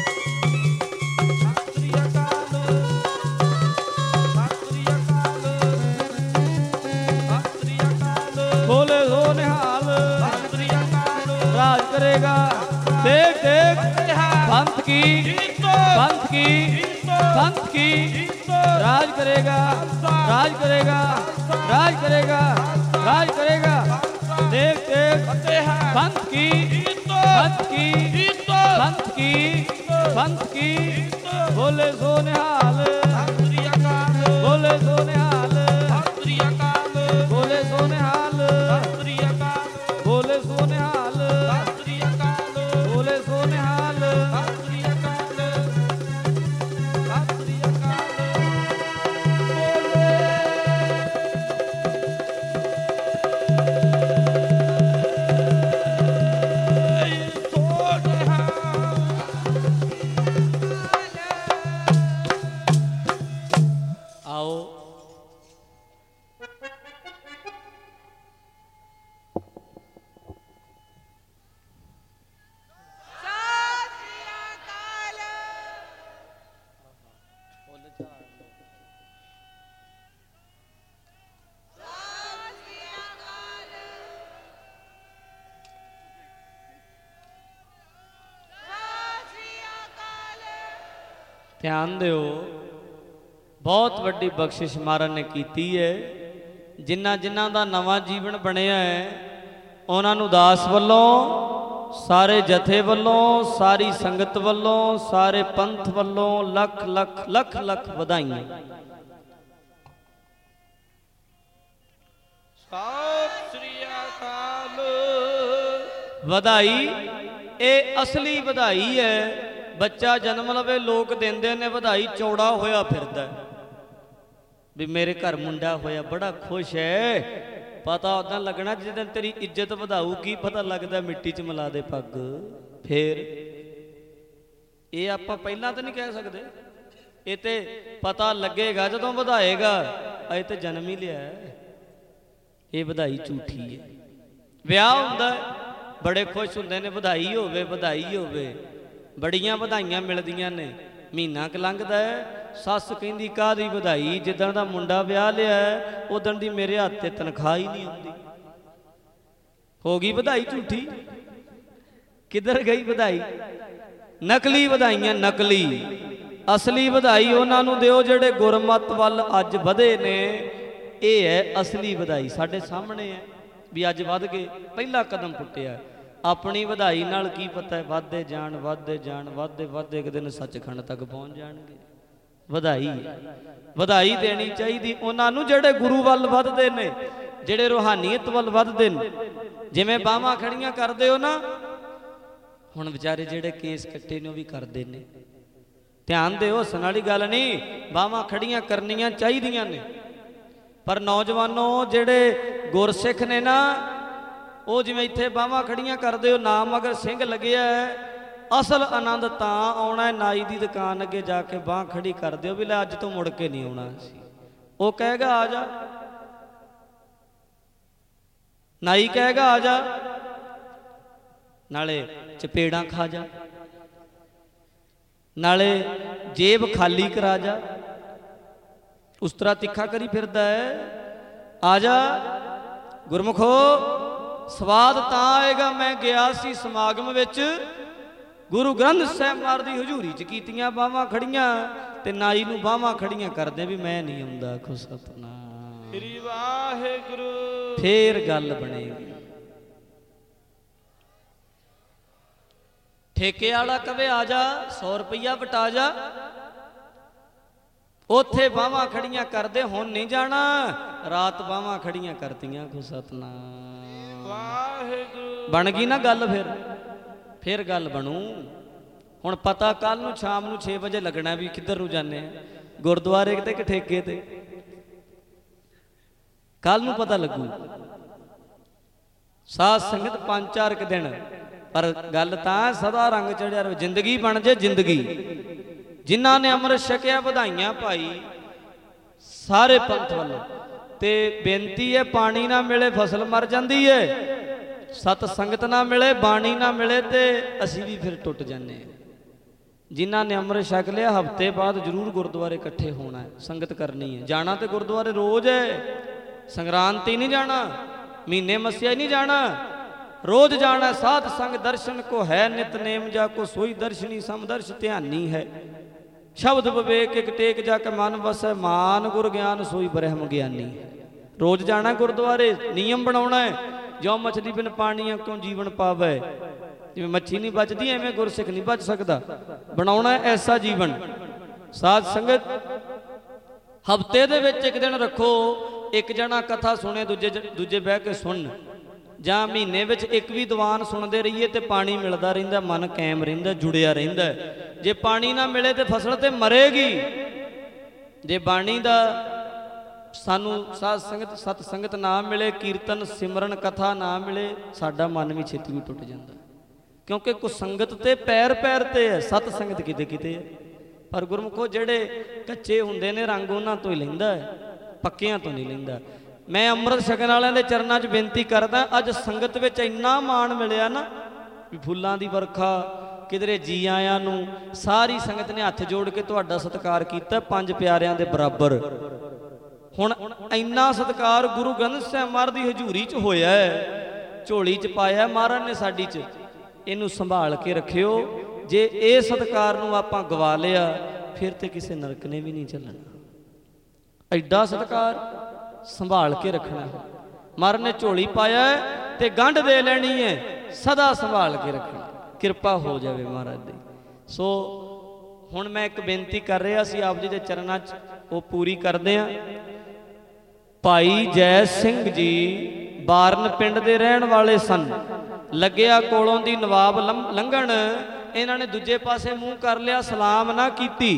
श्री अकाल श्री अकाल श्री अकाल बोले सो निहाल श्री अकाल राज करेगा देख देख फतेह है पंथ की जीत पंथ की जीत पंथ की जीत राज करेगा राज करेगा राज करेगा राज करेगा देख देख फतेह है पंथ की जीत पंथ की जीत पंथ की पंथ की बोले सो निहाल श्री अकाल बोले सो निहाल श्री अकाल बोले सो निहाल श्री अकाल बोले सो निहाल श्री अकाल बोले सो निहाल श्री अकाल श्री अकाल बोले आओ ध्यान दिओ बहुत वड्डी बख्शिश महाराज ने कीती है जिन्ना जिन्ना दा नवा जीवन बनया है उन्होंने दास वल्लों सारे जथे वल्लों सारी संगत वल्लों सारे पंथ वल्लों लख लख लख लख बधाइयां। सत श्री अकाल ਵਧਾਈ ਇਹ ਅਸਲੀ ਵਧਾਈ ਹੈ। ਬੱਚਾ ਜਨਮ ਲਵੇ ਲੋਕ ਦਿੰਦੇ ਨੇ ਵਧਾਈ, ਚੌੜਾ ਹੋਇਆ ਫਿਰਦਾ ਵੀ ਮੇਰੇ ਘਰ ਮੁੰਡਾ ਹੋਇਆ ਬੜਾ ਖੁਸ਼ ਹੈ। ਪਤਾ ਉਦਾਂ ਲੱਗਣਾ ਜਦੋਂ ਤੇਰੀ ਇੱਜ਼ਤ ਵਧਾਊ, ਕੀ ਪਤਾ ਲੱਗਦਾ ਮਿੱਟੀ 'ਚ ਮਿਲਾ ਦੇ ਪੱਗ। ਫੇਰ ਇਹ ਆਪਾਂ ਪਹਿਲਾਂ ਤਾਂ ਨਹੀਂ ਕਹਿ ਸਕਦੇ, ਇਹ ਤੇ ਪਤਾ ਲੱਗੇਗਾ ਜਦੋਂ ਵਧਾਏਗਾ। ਅਜੇ ਤੇ ਜਨਮ ਹੀ ਲਿਆ, ਇਹ ਵਧਾਈ ਝੂਠੀ ਹੈ। ਵਿਆਹ ਹੁੰਦਾ, ਬੜੇ ਖੁਸ਼ ਹੁੰਦੇ ਨੇ, ਵਧਾਈ ਹੋਵੇ ਵਧਾਈ ਹੋਵੇ, ਬੜੀਆਂ ਵਧਾਈਆਂ ਮਿਲਦੀਆਂ ਨੇ। ਮਹੀਨਾ ਕੁ ਲੰਘਦਾ ਹੈ, ਸੱਸ ਕਹਿੰਦੀ ਕਾਹਦੀ ਵਧਾਈ, ਜਿੱਦਣ ਦਾ ਮੁੰਡਾ ਵਿਆਹ ਲਿਆ ਉਦਣ ਦੀ ਮੇਰੇ ਹੱਥ ਤੇ ਤਨਖਾਹ ਹੀ ਨਹੀਂ ਆਉਂਦੀ। ਹੋ ਗਈ ਵਧਾਈ ਝੂਠੀ। ਕਿੱਧਰ ਗਈ ਵਧਾਈ? ਨਕਲੀ ਵਧਾਈਆਂ, ਨਕਲੀ। ਅਸਲੀ ਵਧਾਈ ਉਹਨਾਂ ਨੂੰ ਦਿਓ ਜਿਹੜੇ ਗੁਰਮਤ ਵੱਲ ਅੱਜ ਵਧੇ ਨੇ। ਇਹ ਹੈ ਅਸਲੀ ਵਧਾਈ, ਸਾਡੇ ਸਾਹਮਣੇ ਹੈ ਵੀ ਅੱਜ ਵੱਧ ਗਏ, ਪਹਿਲਾ ਕਦਮ ਪੁੱਟਿਆ। ਆਪਣੀ ਵਧਾਈ ਨਾਲ ਕੀ ਪਤਾ, ਵੱਧਦੇ ਜਾਣ ਵੱਧਦੇ ਜਾਣ ਵੱਧਦੇ ਵੱਧਦੇ ਇੱਕ ਦਿਨ ਸੱਚਖੰਡ ਤੱਕ ਪਹੁੰਚ ਜਾਣਗੇ। ਵਧਾਈ ਵਧਾਈ ਦੇਣੀ ਚਾਹੀਦੀ ਉਹਨਾਂ ਨੂੰ ਜਿਹੜੇ ਗੁਰੂ ਵੱਲ ਵੱਧਦੇ ਨੇ, ਜਿਹੜੇ ਰੂਹਾਨੀਅਤ ਵੱਲ ਵੱਧਦੇ ਨੇ। ਜਿਵੇਂ ਬਾਹਾਂ ਖੜੀਆਂ ਕਰਦੇ ਹੋ ਨਾ, ਹੁਣ ਵਿਚਾਰੇ ਜਿਹੜੇ ਕੇਸ ਕੱਟੇ ਨੇ ਉਹ ਵੀ ਕਰਦੇ ਨੇ। ਧਿਆਨ ਦਿਓ, ਹੱਸਣ ਵਾਲੀ ਗੱਲ ਨਹੀਂ, ਬਾਹਾਂ ਖੜੀਆਂ ਕਰਨੀਆਂ ਚਾਹੀਦੀਆਂ ਨੇ। ਪਰ ਨੌਜਵਾਨੋ ਜਿਹੜੇ ਗੁਰਸਿੱਖ ਨੇ ਨਾ, ਉਹ ਜਿਵੇਂ ਇੱਥੇ ਬਾਹਾਂ ਖੜੀਆਂ ਕਰਦੇ ਹੋ, ਨਾਮ ਅਗਰ ਸਿੰਘ ਲੱਗਿਆ, ਅਸਲ ਆਨੰਦ ਤਾਂ ਆਉਣਾ ਨਾਈ ਦੀ ਦੁਕਾਨ ਅੱਗੇ ਜਾ ਕੇ ਬਾਂਹ ਖੜੀ ਕਰ ਦਿਓ ਵੀ ਲੈ ਅੱਜ ਤੋਂ ਮੁੜ ਕੇ ਨਹੀਂ ਆਉਣਾ ਸੀ। ਉਹ ਕਹੇਗਾ ਆ ਜਾ, ਨਾਈ ਕਹੇਗਾ ਆ ਜਾ, ਨਾਲੇ ਚਪੇੜਾਂ ਖਾ ਜਾ, ਨਾਲੇ ਜੇਬ ਖਾਲੀ ਕਰਾ ਜਾ। ਉਸ ਤਰ੍ਹਾਂ ਤਿੱਖਾ ਕਰੀ ਫਿਰਦਾ ਹੈ। ਆ ਜਾ ਗੁਰਮੁਖੋ, ਸਵਾਦ ਤਾਂ ਆਏਗਾ। ਮੈਂ ਗਿਆ ਸੀ ਸਮਾਗਮ ਵਿੱਚ, ਗੁਰੂ ਗ੍ਰੰਥ ਸਾਹਿਬ ਮਹਾਰਾਜ ਦੀ ਹਜ਼ੂਰੀ ਚ ਕੀਤੀਆਂ ਬਾਹਾਂ ਖੜੀਆਂ, ਤੇ ਨਾਈ ਨੂੰ ਬਾਹਾਂ ਖੜੀਆਂ ਕਰਦੇ ਵੀ ਮੈਂ ਨਹੀਂ ਆਉਂਦਾ। ਖੁ ਸਤਨਾਮ ਸ੍ਰੀ ਵਾਹਿਗੁਰੂ। ਫੇਰ ਗੱਲ ਬਣੇਗੀ। ਠੇਕੇ ਵਾਲਾ ਕਵੇ ਆ ਜਾ, ਸੌ ਰੁਪਈਆ ਵਟਾ ਜਾ, ਉੱਥੇ ਬਾਹਾਂ ਖੜੀਆਂ ਕਰਦੇ। ਹੁਣ ਨਹੀਂ ਜਾਣਾ, ਰਾਤ ਬਾਹਾਂ ਖੜੀਆਂ ਕਰਤੀਆਂ। ਖੁ ਸਤਨਾਮ ਵਾਹਿਗੁਰੂ। ਬਣ ਗਈ ਨਾ ਗੱਲ? ਫਿਰ ਫਿਰ ਗੱਲ ਬਣੂ। ਹੁਣ ਪਤਾ ਕੱਲ ਨੂੰ ਸ਼ਾਮ ਨੂੰ ਛੇ ਵਜੇ ਲੱਗਣਾ ਵੀ ਕਿੱਧਰ ਨੂੰ ਜਾਂਦੇ ਆ, ਗੁਰਦੁਆਰੇ ਤੇ ਕਿ ਠੇਕੇ ਤੇ। ਕੱਲ ਨੂੰ ਪਤਾ ਲੱਗੂ। ਸਾਧ ਸੰਗਤ ਪੰਜ ਚਾਰ ਕੁ ਦਿਨ, ਪਰ ਗੱਲ ਤਾਂ ਸਦਾ ਰੰਗ ਚੜਿਆ ਰਹੇ। ਜ਼ਿੰਦਗੀ ਬਣ ਜੇ ਜ਼ਿੰਦਗੀ। ਜਿਨ੍ਹਾਂ ਨੇ ਅੰਮ੍ਰਿਤ ਛਕਿਆ ਵਧਾਈਆਂ ਭਾਈ ਸਾਰੇ ਪੰਥ ਵੱਲੋਂ। ਤੇ ਬੇਨਤੀ ਹੈ, ਪਾਣੀ ਨਾ ਮਿਲੇ ਫਸਲ ਮਰ ਜਾਂਦੀ ਹੈ, ਸਤ ਸੰਗਤ ਨਾ ਮਿਲੇ, ਬਾਣੀ ਨਾ ਮਿਲੇ ਤੇ ਅਸੀਂ ਵੀ ਫਿਰ ਟੁੱਟ ਜਾਂਦੇ ਹਾਂ। ਜਿਨ੍ਹਾਂ ਨੇ ਅੰਮ੍ਰਿਤ ਛਕ ਲਿਆ ਹਫ਼ਤੇ ਬਾਅਦ ਜ਼ਰੂਰ ਗੁਰਦੁਆਰੇ ਇਕੱਠੇ ਹੋਣਾ ਹੈ, ਸੰਗਤ ਕਰਨੀ ਹੈ। ਜਾਣਾ ਤੇ ਗੁਰਦੁਆਰੇ ਰੋਜ਼ ਹੈ, ਸੰਗਰਾਂਤੀ ਨਹੀਂ ਜਾਣਾ, ਮਹੀਨੇ ਮੱਸਿਆ ਨਹੀਂ ਜਾਣਾ, ਰੋਜ਼ ਜਾਣਾ। ਸਾਧ ਸੰਗ ਦਰਸ਼ਨ ਕੋ ਹੈ ਨਿਤਨੇਮ, ਜਾ ਕੋ ਸੋਈ ਦਰਸ਼ਨੀ ਸਮਦਰਸ਼ ਧਿਆਨੀ ਹੈ। ਸ਼ਬਦ ਵਿਵੇਕ ਇੱਕ ਟੇਕ ਜਾ ਕੇ ਮਨ ਵਸੈ, ਮਾਨ ਗੁਰ ਗਿਆਨ ਸੋਈ ਬ੍ਰਹਮ ਗਿਆਨੀ ਹੈ। ਰੋਜ਼ ਜਾਣਾ ਗੁਰਦੁਆਰੇ, ਨਿਯਮ ਬਣਾਉਣਾ ਹੈ। ਜੋ ਮਛਲੀ ਬਿਨ ਪਾਣੀਆਂ ਕਿਉਂ ਜੀਵਨ ਪਾਵੇ, ਜਿਵੇਂ ਮੱਛੀ ਨਹੀਂ ਬਚਦੀ ਐਵੇਂ ਗੁਰਸਿੱਖ ਨਹੀਂ ਬਚ ਸਕਦਾ। ਬਣਾਉਣਾ ਐਸਾ ਜੀਵਨ। ਸਾਧ ਸੰਗਤ ਹਫ਼ਤੇ ਦੇ ਵਿੱਚ ਇੱਕ ਦਿਨ ਰੱਖੋ, ਇੱਕ ਜਣਾ ਕਥਾ ਸੁਣੇ, ਦੂਜੇ ਦੂਜੇ ਬਹਿ ਕੇ ਸੁਣ। ਜਾਂ ਮਹੀਨੇ ਵਿੱਚ ਇੱਕ ਵੀ ਦੀਵਾਨ ਸੁਣਦੇ ਰਹੀਏ ਤੇ ਪਾਣੀ ਮਿਲਦਾ ਰਹਿੰਦਾ, ਮਨ ਕਾਇਮ ਰਹਿੰਦਾ, ਜੁੜਿਆ ਰਹਿੰਦਾ। ਜੇ ਪਾਣੀ ਨਾ ਮਿਲੇ ਤੇ ਫਸਲ ਤੇ ਮਰੇਗੀ। ਜੇ ਬਾਣੀ ਦਾ ਸਾਨੂੰ ਸਾਧ ਸੰਗਤ ਸਤ ਸੰਗਤ ਨਾ ਮਿਲੇ, ਕੀਰਤਨ ਸਿਮਰਨ ਕਥਾ ਨਾ ਮਿਲੇ, ਸਾਡਾ ਮਨ ਵੀ ਛੇਤੀ ਵੀ ਟੁੱਟ ਜਾਂਦਾ। ਕਿਉਂਕਿ ਕੁ ਸੰਗਤ ਤੇ ਪੈਰ ਪੈਰ ਤੇ ਹੈ, ਸਤ ਸੰਗਤ ਕਿਤੇ ਕਿਤੇ ਹੈ। ਪਰ ਗੁਰਮੁਖੋ ਜਿਹੜੇ ਕੱਚੇ ਹੁੰਦੇ ਨੇ ਰੰਗ ਉਹਨਾਂ ਤੋਂ ਹੀ ਲੈਂਦਾ ਹੈ, ਪੱਕਿਆਂ ਤੋਂ ਨਹੀਂ ਲੈਂਦਾ। ਮੈਂ ਅੰਮ੍ਰਿਤ ਛਕਣ ਵਾਲਿਆਂ ਦੇ ਚਰਨਾਂ 'ਚ ਬੇਨਤੀ ਕਰਦਾ, ਅੱਜ ਸੰਗਤ ਵਿੱਚ ਇੰਨਾ ਮਾਣ ਮਿਲਿਆ ਨਾ ਵੀ ਫੁੱਲਾਂ ਦੀ ਵਰਖਾ, ਕਿਧਰੇ ਜੀ ਆਇਆਂ ਨੂੰ। ਸਾਰੀ ਸੰਗਤ ਨੇ ਹੱਥ ਜੋੜ ਕੇ ਤੁਹਾਡਾ ਸਤਿਕਾਰ ਕੀਤਾ, ਪੰਜ ਪਿਆਰਿਆਂ ਦੇ ਬਰਾਬਰ। ਹੁਣ ਇੰਨਾ ਸਤਿਕਾਰ ਗੁਰੂ ਗ੍ਰੰਥ ਸਾਹਿਬ ਮਹਾਰਾਜ ਦੀ ਹਜ਼ੂਰੀ 'ਚ ਹੋਇਆ ਹੈ, ਝੋਲੀ 'ਚ ਪਾਇਆ ਮਹਾਰਾਜ ਨੇ ਸਾਡੀ 'ਚ। ਇਹਨੂੰ ਸੰਭਾਲ ਕੇ ਰੱਖਿਓ। ਜੇ ਇਹ ਸਤਿਕਾਰ ਨੂੰ ਆਪਾਂ ਗਵਾ ਲਿਆ ਫਿਰ ਤੇ ਕਿਸੇ ਨਰਕ ਨੇ ਵੀ ਨਹੀਂ ਚੱਲਣਾ। ਐਡਾ ਸਤਿਕਾਰ ਸੰਭਾਲ ਕੇ ਰੱਖਣਾ। ਮਹਾਰਾਜ ਨੇ ਝੋਲੀ ਪਾਇਆ ਤੇ ਗੰਢ ਦੇ ਲੈਣੀ ਹੈ, ਸਦਾ ਸੰਭਾਲ ਕੇ ਰੱਖਣਾ। ਕਿਰਪਾ ਹੋ ਜਾਵੇ ਮਹਾਰਾਜ ਦੀ। ਸੋ ਹੁਣ ਮੈਂ ਇੱਕ ਬੇਨਤੀ ਕਰ ਰਿਹਾ ਸੀ ਆਪ ਜੀ ਦੇ ਚਰਨਾਂ 'ਚ, ਉਹ ਪੂਰੀ ਕਰਦੇ ਹਾਂ। ਭਾਈ ਜੈ ਸਿੰਘ ਜੀ ਬਾਰਨ ਪਿੰਡ ਦੇ ਰਹਿਣ ਵਾਲੇ ਸਨ। ਲੱਗਿਆ ਕੋਲੋਂ ਦੀ ਨਵਾਬ ਲੰਘਣ, ਇਹਨਾਂ ਨੇ ਦੂਜੇ ਪਾਸੇ ਮੂੰਹ ਕਰ ਲਿਆ, ਸਲਾਮ ਨਾ ਕੀਤੀ।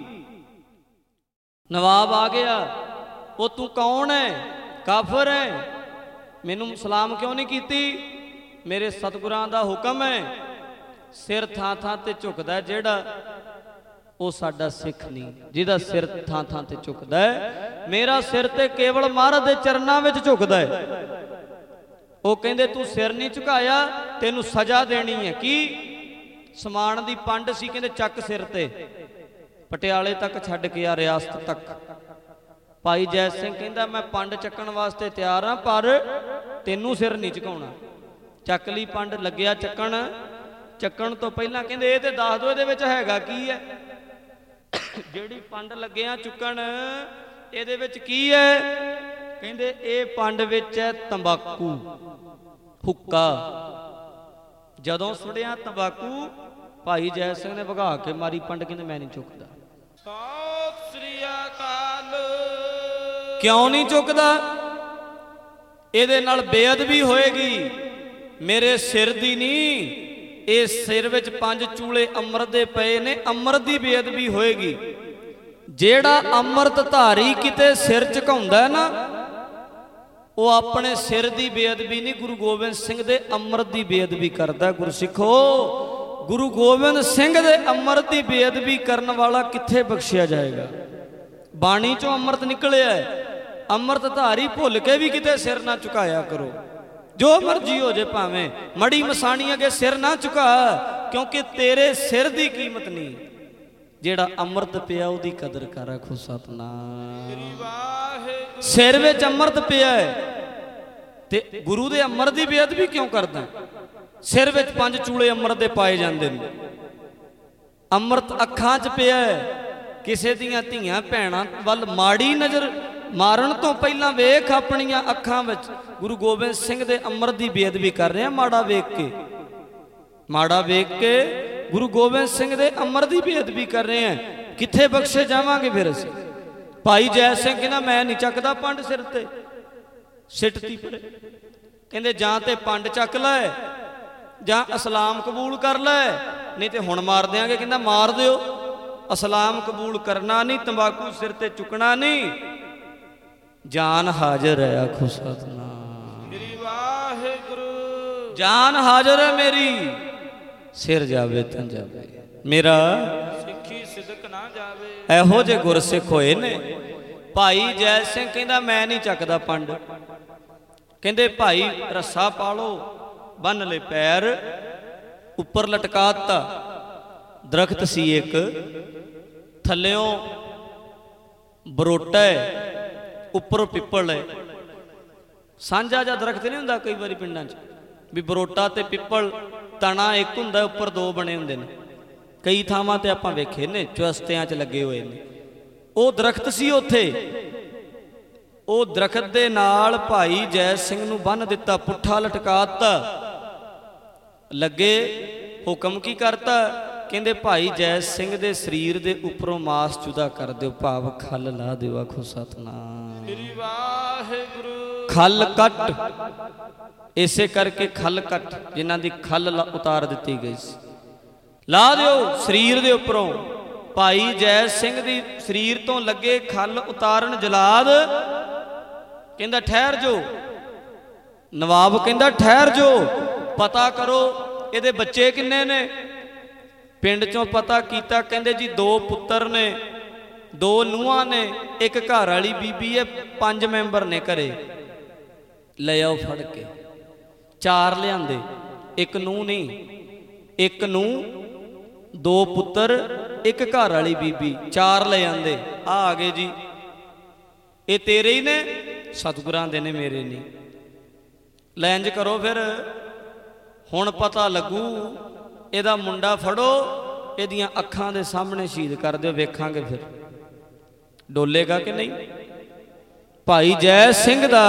ਨਵਾਬ ਆ ਗਿਆ, ਉਹ ਤੂੰ ਕੌਣ ਹੈ? ਕਾਫਰ ਹੈ, ਮੈਨੂੰ ਸਲਾਮ ਕਿਉਂ ਨਹੀਂ ਕੀਤੀ? ਮੇਰੇ ਸਤਿਗੁਰਾਂ ਦਾ ਹੁਕਮ ਹੈ। ਸਿਰ ਥਾਂ ਥਾਂ ਤੇ ਝੁਕਦਾ ਜਿਹੜਾ, ਉਹ ਸਾਡਾ ਸਿੱਖ ਨਹੀਂ, ਜਿਹਦਾ ਸਿਰ ਥਾਂ ਥਾਂ ਤੇ ਝੁਕਦਾ ਹੈ। ਮੇਰਾ ਸਿਰ ਤੇ ਕੇਵਲ ਮਹਾਰਾਜ ਦੇ ਚਰਨਾਂ ਵਿੱਚ ਝੁਕਦਾ ਹੈ। ਉਹ ਕਹਿੰਦੇ ਤੂੰ ਸਿਰ ਨਹੀਂ ਝੁਕਾਇਆ, ਤੈਨੂੰ ਸਜ਼ਾ ਦੇਣੀ ਹੈ। ਕੀ? ਸਮਾਨ ਦੀ ਪੰਡ ਸੀ, ਕਹਿੰਦੇ ਚੱਕ ਸਿਰ ਤੇ, ਪਟਿਆਲੇ ਤੱਕ ਛੱਡ ਕੇ ਆ, ਰਿਆਸਤ ਤੱਕ। ਭਾਈ ਜੈ ਸਿੰਘ ਕਹਿੰਦਾ ਮੈਂ ਪੰਡ ਚੱਕਣ ਵਾਸਤੇ ਤਿਆਰ ਹਾਂ, ਪਰ ਤੈਨੂੰ ਸਿਰ ਨਹੀਂ ਝੁਕਾਉਣਾ। ਚੱਕ ਲਈ ਪੰਡ, ਲੱਗਿਆ ਚੱਕਣ। ਚੱਕਣ ਤੋਂ ਪਹਿਲਾਂ ਕਹਿੰਦੇ ਇਹ ਤੇ ਦੱਸ ਦਿਓ ਇਹਦੇ ਵਿੱਚ ਹੈਗਾ ਕੀ ਹੈ। ਜਿਹੜੀ ਪੰਡ ਲੱਗਿਆ ਚੁੱਕਣ, ਇਹਦੇ ਵਿੱਚ ਕੀ ਹੈ? ਕਹਿੰਦੇ ਇਹ ਪੰਡ ਵਿੱਚ ਹੈ ਤੰਬਾਕੂ, ਹੁੱਕਾ। ਜਦੋਂ ਸੁਣਿਆ ਤੰਬਾਕੂ, ਭਾਈ ਜੈ ਸਿੰਘ ਨੇ ਭਗਾ ਕੇ ਮਾਰੀ ਪੰਡ, ਕਹਿੰਦੇ ਮੈਂ ਨਹੀਂ ਚੁੱਕਦਾ। ਸਤਿ ਸ੍ਰੀ ਅਕਾਲ। ਕਿਉਂ ਨਹੀਂ ਚੁੱਕਦਾ? ਇਹਦੇ ਨਾਲ ਬੇਅਦਬੀ ਹੋਏਗੀ, ਮੇਰੇ ਸਿਰ ਦੀ ਨਹੀਂ। ਇਹ ਸਿਰ ਵਿੱਚ ਪੰਜ ਚੂਲੇ ਅੰਮ੍ਰਿਤ ਦੇ ਪਏ ਨੇ, ਅੰਮ੍ਰਿਤ ਦੀ ਬੇਅਦਬੀ ਹੋਏਗੀ। ਜਿਹੜਾ ਅੰਮ੍ਰਿਤ ਧਾਰੀ ਕਿਤੇ ਸਿਰ ਝੁਕਾਉਂਦਾ ਨਾ, ਉਹ ਆਪਣੇ ਸਿਰ ਦੀ ਬੇਅਦਬੀ ਨਹੀਂ, ਗੁਰੂ ਗੋਬਿੰਦ ਸਿੰਘ ਦੇ ਅੰਮ੍ਰਿਤ ਦੀ ਬੇਅਦਬੀ ਕਰਦਾ। ਗੁਰਸਿੱਖੋ, ਗੁਰੂ ਗੋਬਿੰਦ ਸਿੰਘ ਦੇ ਅੰਮ੍ਰਿਤ ਦੀ ਬੇਅਦਬੀ ਕਰਨ ਵਾਲਾ ਕਿੱਥੇ ਬਖਸ਼ਿਆ ਜਾਏਗਾ? ਬਾਣੀ ਚੋਂ ਅੰਮ੍ਰਿਤ ਨਿਕਲਿਆ, ਅੰਮ੍ਰਿਤ ਧਾਰੀ ਭੁੱਲ ਕੇ ਵੀ ਕਿਤੇ ਸਿਰ ਨਾ ਝੁਕਾਇਆ ਕਰੋ। ਜੋ ਮਰਜ਼ੀ ਹੋ ਜੇ, ਭਾਵੇਂ ਮੜੀ ਮਸਾਣੀ ਅੱਗੇ ਸਿਰ ਨਾ ਝੁਕਾ, ਕਿਉਂਕਿ ਤੇਰੇ ਸਿਰ ਦੀ ਕੀਮਤ ਨਹੀਂ। ਜਿਹੜਾ ਅੰਮ੍ਰਿਤ ਪਿਆ ਉਹਦੀ ਕਦਰ ਕਰ। ਆਖੋ ਸਤਿਨਾਮ। ਸਿਰ ਵਿੱਚ ਅੰਮ੍ਰਿਤ ਪਿਆ ਤੇ ਗੁਰੂ ਦੇ ਅੰਮ੍ਰਿਤ ਦੀ ਬੇਅਦਬੀ ਕਿਉਂ ਕਰਦਾ? ਸਿਰ ਵਿੱਚ ਪੰਜ ਚੂਲੇ ਅੰਮ੍ਰਿਤ ਦੇ ਪਾਏ ਜਾਂਦੇ ਨੇ। ਅੰਮ੍ਰਿਤ ਅੱਖਾਂ 'ਚ ਪਿਆ, ਕਿਸੇ ਦੀਆਂ ਧੀਆਂ ਭੈਣਾਂ ਵੱਲ ਮਾੜੀ ਨਜ਼ਰ ਮਾਰਨ ਤੋਂ ਪਹਿਲਾਂ ਵੇਖ ਆਪਣੀਆਂ ਅੱਖਾਂ ਵਿੱਚ। ਗੁਰੂ ਗੋਬਿੰਦ ਸਿੰਘ ਦੇ ਅੰਮ੍ਰਿਤ ਦੀ ਬੇਅਦਬੀ ਕਰ ਰਹੇ ਆ, ਮਾੜਾ ਵੇਖ ਕੇ, ਮਾੜਾ ਵੇਖ ਕੇ ਗੁਰੂ ਗੋਬਿੰਦ ਸਿੰਘ ਦੇ ਅੰਮ੍ਰਿਤ ਦੀ ਬੇਅਦਬੀ ਕਰ ਰਹੇ ਆ। ਕਿੱਥੇ ਬਖਸ਼ੇ ਜਾਵਾਂਗੇ ਫਿਰ ਅਸੀਂ? ਭਾਈ ਜੈ ਸਿੰਘ ਕਹਿੰਦਾ ਮੈਂ ਨਹੀਂ ਚੱਕਦਾ ਪੰਡ ਸਿਰ ਤੇ, ਸਿੱਟਤੀ ਪਰੇ। ਕਹਿੰਦੇ ਜਾਂ ਤੇ ਪੰਡ ਚੱਕ ਲੈ, ਜਾਂ ਇਸਲਾਮ ਕਬੂਲ ਕਰ ਲੈ, ਨਹੀਂ ਤੇ ਹੁਣ ਮਾਰ ਦਿਆਂਗੇ। ਕਹਿੰਦਾ ਮਾਰ ਦਿਓ, ਇਸਲਾਮ ਕਬੂਲ ਕਰਨਾ ਨਹੀਂ, ਤੰਬਾਕੂ ਸਿਰ ਤੇ ਚੁੱਕਣਾ ਨਹੀਂ। ਜਾਨ ਹਾਜ਼ਰ ਹੈ। ਆਖੋ ਸਤਿਨਾਮ। ਸ੍ਰੀ ਵਾਹਿਗੁਰੂ। ਜਾਨ ਹਾਜ਼ਰ ਹੈ ਮੇਰੀ, ਸਿਰ ਜਾਵੇ ਤਾਂ ਜਾਵੇ, ਮੇਰਾ ਸਿੱਖੀ ਸਿਦਕ ਨਾ ਜਾਵੇ। ਇਹੋ ਜਿਹੇ ਗੁਰਸਿੱਖ ਹੋਏ ਨੇ। ਭਾਈ ਜੈ ਸਿੰਘ ਕਹਿੰਦਾ ਮੈਂ ਨਹੀਂ ਚੱਕਦਾ ਪੰਡ। ਕਹਿੰਦੇ ਭਾਈ ਰੱਸਾ ਪਾਲੋ, ਬੰਨ ਲੈ ਪੈਰ, ਉੱਪਰ ਲਟਕਾ ਦਿੱਤਾ। ਦਰਖਤ ਸੀ ਇੱਕ, ਥੱਲਿਓਂ ਬਰੋਟਾ ਹੈ, ਉੱਪਰੋਂ ਪਿੱਪਲ ਹੈ। ਸਾਂਝਾ ਜਿਹਾ ਦਰਖਤ ਨਹੀਂ ਹੁੰਦਾ ਕਈ ਵਾਰੀ ਪਿੰਡਾਂ 'ਚ, ਵੀ ਬਰੋਟਾ ਤੇ ਪਿੱਪਲ ਤਣਾ ਇੱਕ ਹੁੰਦਾ, ਉੱਪਰ ਦੋ ਬਣੇ ਹੁੰਦੇ ਨੇ। ਕਈ ਥਾਵਾਂ ਤੇ ਆਪਾਂ ਵੇਖੇ ਨੇ, ਚੁਸਤਿਆਂ 'ਚ ਲੱਗੇ ਹੋਏ ਨੇ। ਉਹ ਦਰਖਤ ਸੀ ਉੱਥੇ। ਉਹ ਦਰਖਤ ਦੇ ਨਾਲ ਭਾਈ ਜੈ ਸਿੰਘ ਨੂੰ ਬੰਨ੍ਹ ਦਿੱਤਾ, ਪੁੱਠਾ ਲਟਕਾ ਦਿੱਤਾ। ਲੱਗੇ ਹੁਕਮ ਕੀ ਕਰਤਾ? ਕਹਿੰਦੇ ਭਾਈ ਜੈ ਸਿੰਘ ਦੇ ਸਰੀਰ ਦੇ ਉੱਪਰੋਂ ਮਾਸ ਜੁਦਾ ਕਰ ਦਿਓ, ਭਾਵ ਖੱਲ ਲਾ ਦਿਓ। ਆਖੋ ਸਤਿਨਾਮ। ਸ੍ਰੀ ਵਾਹਿਗੁਰੂ। ਖੱਲ ਕੱਟ, ਇਸੇ ਕਰਕੇ ਖੱਲ ਕੱਟ, ਜਿਨ੍ਹਾਂ ਦੀ ਖੱਲ ਉਤਾਰ ਦਿੱਤੀ ਗਈ ਸੀ, ਲਾ ਦਿਓ ਸਰੀਰ ਦੇ ਉੱਪਰੋਂ। ਭਾਈ ਜੈ ਸਿੰਘ ਦੀ ਸਰੀਰ ਤੋਂ ਲੱਗੇ ਖੱਲ ਉਤਾਰਨ ਜਲਾਦ ਕਹਿੰਦਾ ਠਹਿਰ ਜੋ। ਨਵਾਬ ਕਹਿੰਦਾ ਠਹਿਰ ਜੋ, ਪਤਾ ਕਰੋ ਇਹਦੇ ਬੱਚੇ ਕਿੰਨੇ ਨੇ। ਪਿੰਡ ਚੋਂ ਪਤਾ ਕੀਤਾ, ਕਹਿੰਦੇ ਜੀ ਦੋ ਪੁੱਤਰ ਨੇ, ਦੋ ਨੂੰਹਾਂ ਨੇ, ਇੱਕ ਘਰ ਵਾਲੀ ਬੀਬੀ ਹੈ, ਪੰਜ ਮੈਂਬਰ ਨੇ ਘਰੇ। ਲੈ ਆਓ ਫੜ ਕੇ। ਚਾਰ ਲਿਆਂਦੇ, ਇੱਕ ਨੂੰਹ ਨਹੀਂ, ਇੱਕ ਨੂੰਹ, ਦੋ ਪੁੱਤਰ, ਇੱਕ ਘਰ ਵਾਲੀ ਬੀਬੀ, ਚਾਰ ਲੈ ਆਂਦੇ। ਆ ਆ ਗਏ ਜੀ, ਇਹ ਤੇਰੇ ਹੀ ਨੇ? ਸਤਿਗੁਰਾਂ ਦੇ ਨੇ, ਮੇਰੇ ਨਹੀਂ। ਲੈ ਇੰਜ ਕਰੋ ਫਿਰ, ਹੁਣ ਪਤਾ ਲੱਗੂ। ਇਹਦਾ ਮੁੰਡਾ ਫੜੋ, ਇਹਦੀਆਂ ਅੱਖਾਂ ਦੇ ਸਾਹਮਣੇ ਸ਼ਹੀਦ ਕਰ ਦਿਓ, ਵੇਖਾਂਗੇ ਫਿਰ ਡੋਲੇਗਾ ਕਿ ਨਹੀਂ। ਭਾਈ ਜੈ ਸਿੰਘ ਦਾ,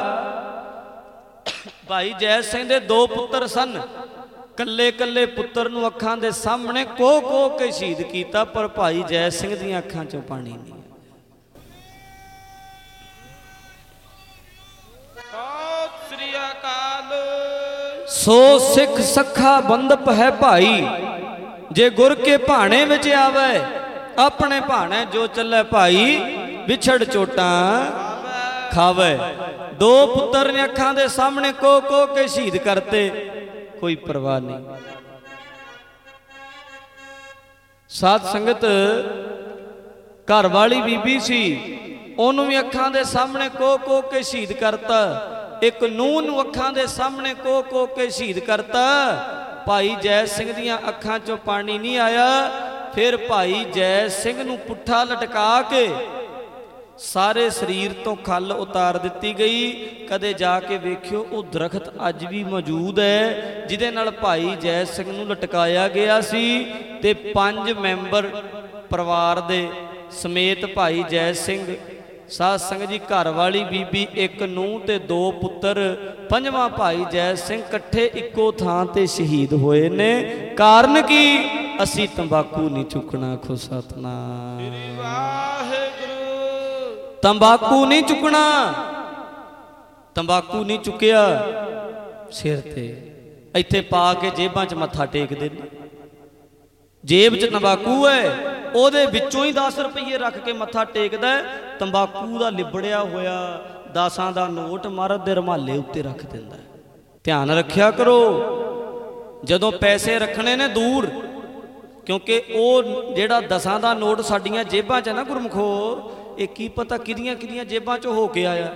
ਭਾਈ ਜੈ ਸਿੰਘ ਦੇ ਦੋ ਪੁੱਤਰ ਸਨ। ਕੱਲੇ ਕੱਲੇ ਪੁੱਤਰ ਨੂੰ ਅੱਖਾਂ ਦੇ ਸਾਹਮਣੇ ਕੋਹ ਕੋਹ ਕੇ ਸ਼ਹੀਦ ਕੀਤਾ, ਪਰ ਭਾਈ ਜੈ ਸਿੰਘ ਦੀਆਂ ਅੱਖਾਂ ਚੋਂ ਪਾਣੀ ਨਹੀਂ। ਸਤਿ ਸ੍ਰੀ ਅਕਾਲ। ਸੋ ਸਿੱਖ ਸਖਾ ਬੰਦਪ ਹੈ ਭਾਈ, ਜੇ ਗੁਰ ਕੇ ਭਾਣੇ ਵਿੱਚ ਆਵੇ, ਆਪਣੇ ਭਾਣੇ ਜੋ ਚੱਲੇ ਭਾਈ, ਵਿਛੜ ਚੋਟਾਂ ਖਾਵੇ। ਦੋ ਪੁੱਤਰ ਨੇ ਅੱਖਾਂ ਦੇ ਸਾਹਮਣੇ ਕੋ ਕੋ ਕੇ ਸ਼ਹੀਦ ਕਰਤੇ, ਕੋਈ ਪਰਵਾਹ ਨਹੀਂ। ਸਾਧ ਸੰਗਤ ਘਰ ਵਾਲੀ ਬੀਬੀ ਸੀ, ਉਹਨੂੰ ਵੀ ਅੱਖਾਂ ਦੇ ਸਾਹਮਣੇ ਕੋਹ ਕੋਹ ਕੇ ਸ਼ਹੀਦ ਕਰਤਾ। ਇੱਕ ਨੂੰਹ ਨੂੰ ਅੱਖਾਂ ਦੇ ਸਾਹਮਣੇ ਕੋਹ ਕੋਹ ਕੇ ਸ਼ਹੀਦ ਕਰਤਾ। ਭਾਈ ਜੈ ਸਿੰਘ ਦੀਆਂ ਅੱਖਾਂ 'ਚੋਂ ਪਾਣੀ ਨਹੀਂ ਆਇਆ। ਫਿਰ ਭਾਈ ਜੈ ਸਿੰਘ ਨੂੰ ਪੁੱਠਾ ਲਟਕਾ ਕੇ ਸਾਰੇ ਸਰੀਰ ਤੋਂ ਖੱਲ ਉਤਾਰ ਦਿੱਤੀ ਗਈ। ਕਦੇ ਜਾ ਕੇ ਵੇਖਿਓ, ਉਹ ਦਰਖਤ ਅੱਜ ਵੀ ਮੌਜੂਦ ਹੈ ਜਿਹਦੇ ਨਾਲ ਭਾਈ ਜੈ ਸਿੰਘ ਨੂੰ ਲਟਕਾਇਆ ਗਿਆ ਸੀ। ਤੇ ਪੰਜ ਮੈਂਬਰ ਪਰਿਵਾਰ ਦੇ ਸਮੇਤ ਭਾਈ ਜੈ ਸਿੰਘ, ਸਾਧ ਸੰਗਤ ਜੀ, ਘਰ ਵਾਲੀ ਬੀਬੀ, ਇੱਕ ਨੂੰਹ ਤੇ ਦੋ ਪੁੱਤਰ, ਪੰਜਵਾਂ ਭਾਈ ਜੈ ਸਿੰਘ ਇਕੱਠੇ ਇੱਕੋ ਥਾਂ ਤੇ ਸ਼ਹੀਦ ਹੋਏ ਨੇ। ਕਾਰਨ ਕੀ? ਅਸੀਂ ਤੰਬਾਕੂ ਨਹੀਂ ਚੁੱਕਣਾ। ਆਖੋ ਸਤਨਾਮ। ਸ੍ਰੀ ਵਾਹਿਗੁਰੂ। ਤੰਬਾਕੂ ਨਹੀਂ ਚੁੱਕਣਾ। ਤੰਬਾਕੂ ਨਹੀਂ ਚੁੱਕਿਆ, ਸਿਰ ਤੇ ਇੱਥੇ ਪਾ ਕੇ ਜੇਬਾਂ 'ਚ ਮੱਥਾ ਟੇਕਦੇ ਨੇ। ਜੇਬ 'ਚ ਤੰਬਾਕੂ ਹੈ, ਉਹਦੇ ਵਿੱਚੋਂ ਹੀ ਦਸ ਰੁਪਈਏ ਰੱਖ ਕੇ ਮੱਥਾ ਟੇਕਦਾ। ਤੰਬਾਕੂ ਦਾ ਲਿਬੜਿਆ ਹੋਇਆ ਦਸਾਂ ਦਾ ਨੋਟ ਮਹਾਰਾਜ ਦੇ ਰੁਮਾਲੇ ਉੱਤੇ ਰੱਖ ਦਿੰਦਾ। ਧਿਆਨ ਰੱਖਿਆ ਕਰੋ, ਜਦੋਂ ਪੈਸੇ ਰੱਖਣੇ ਨੇ ਦੂਰ, ਕਿਉਂਕਿ ਉਹ ਜਿਹੜਾ ਦਸਾਂ ਦਾ ਨੋਟ ਸਾਡੀਆਂ ਜੇਬਾਂ 'ਚ ਹੈ ਨਾ ਗੁਰਮਖੋ, ਇਹ ਕੀ ਪਤਾ ਕਿਹਦੀਆਂ ਕਿਹਦੀਆਂ ਜੇਬਾਂ 'ਚੋਂ ਹੋ ਕੇ ਆਇਆ।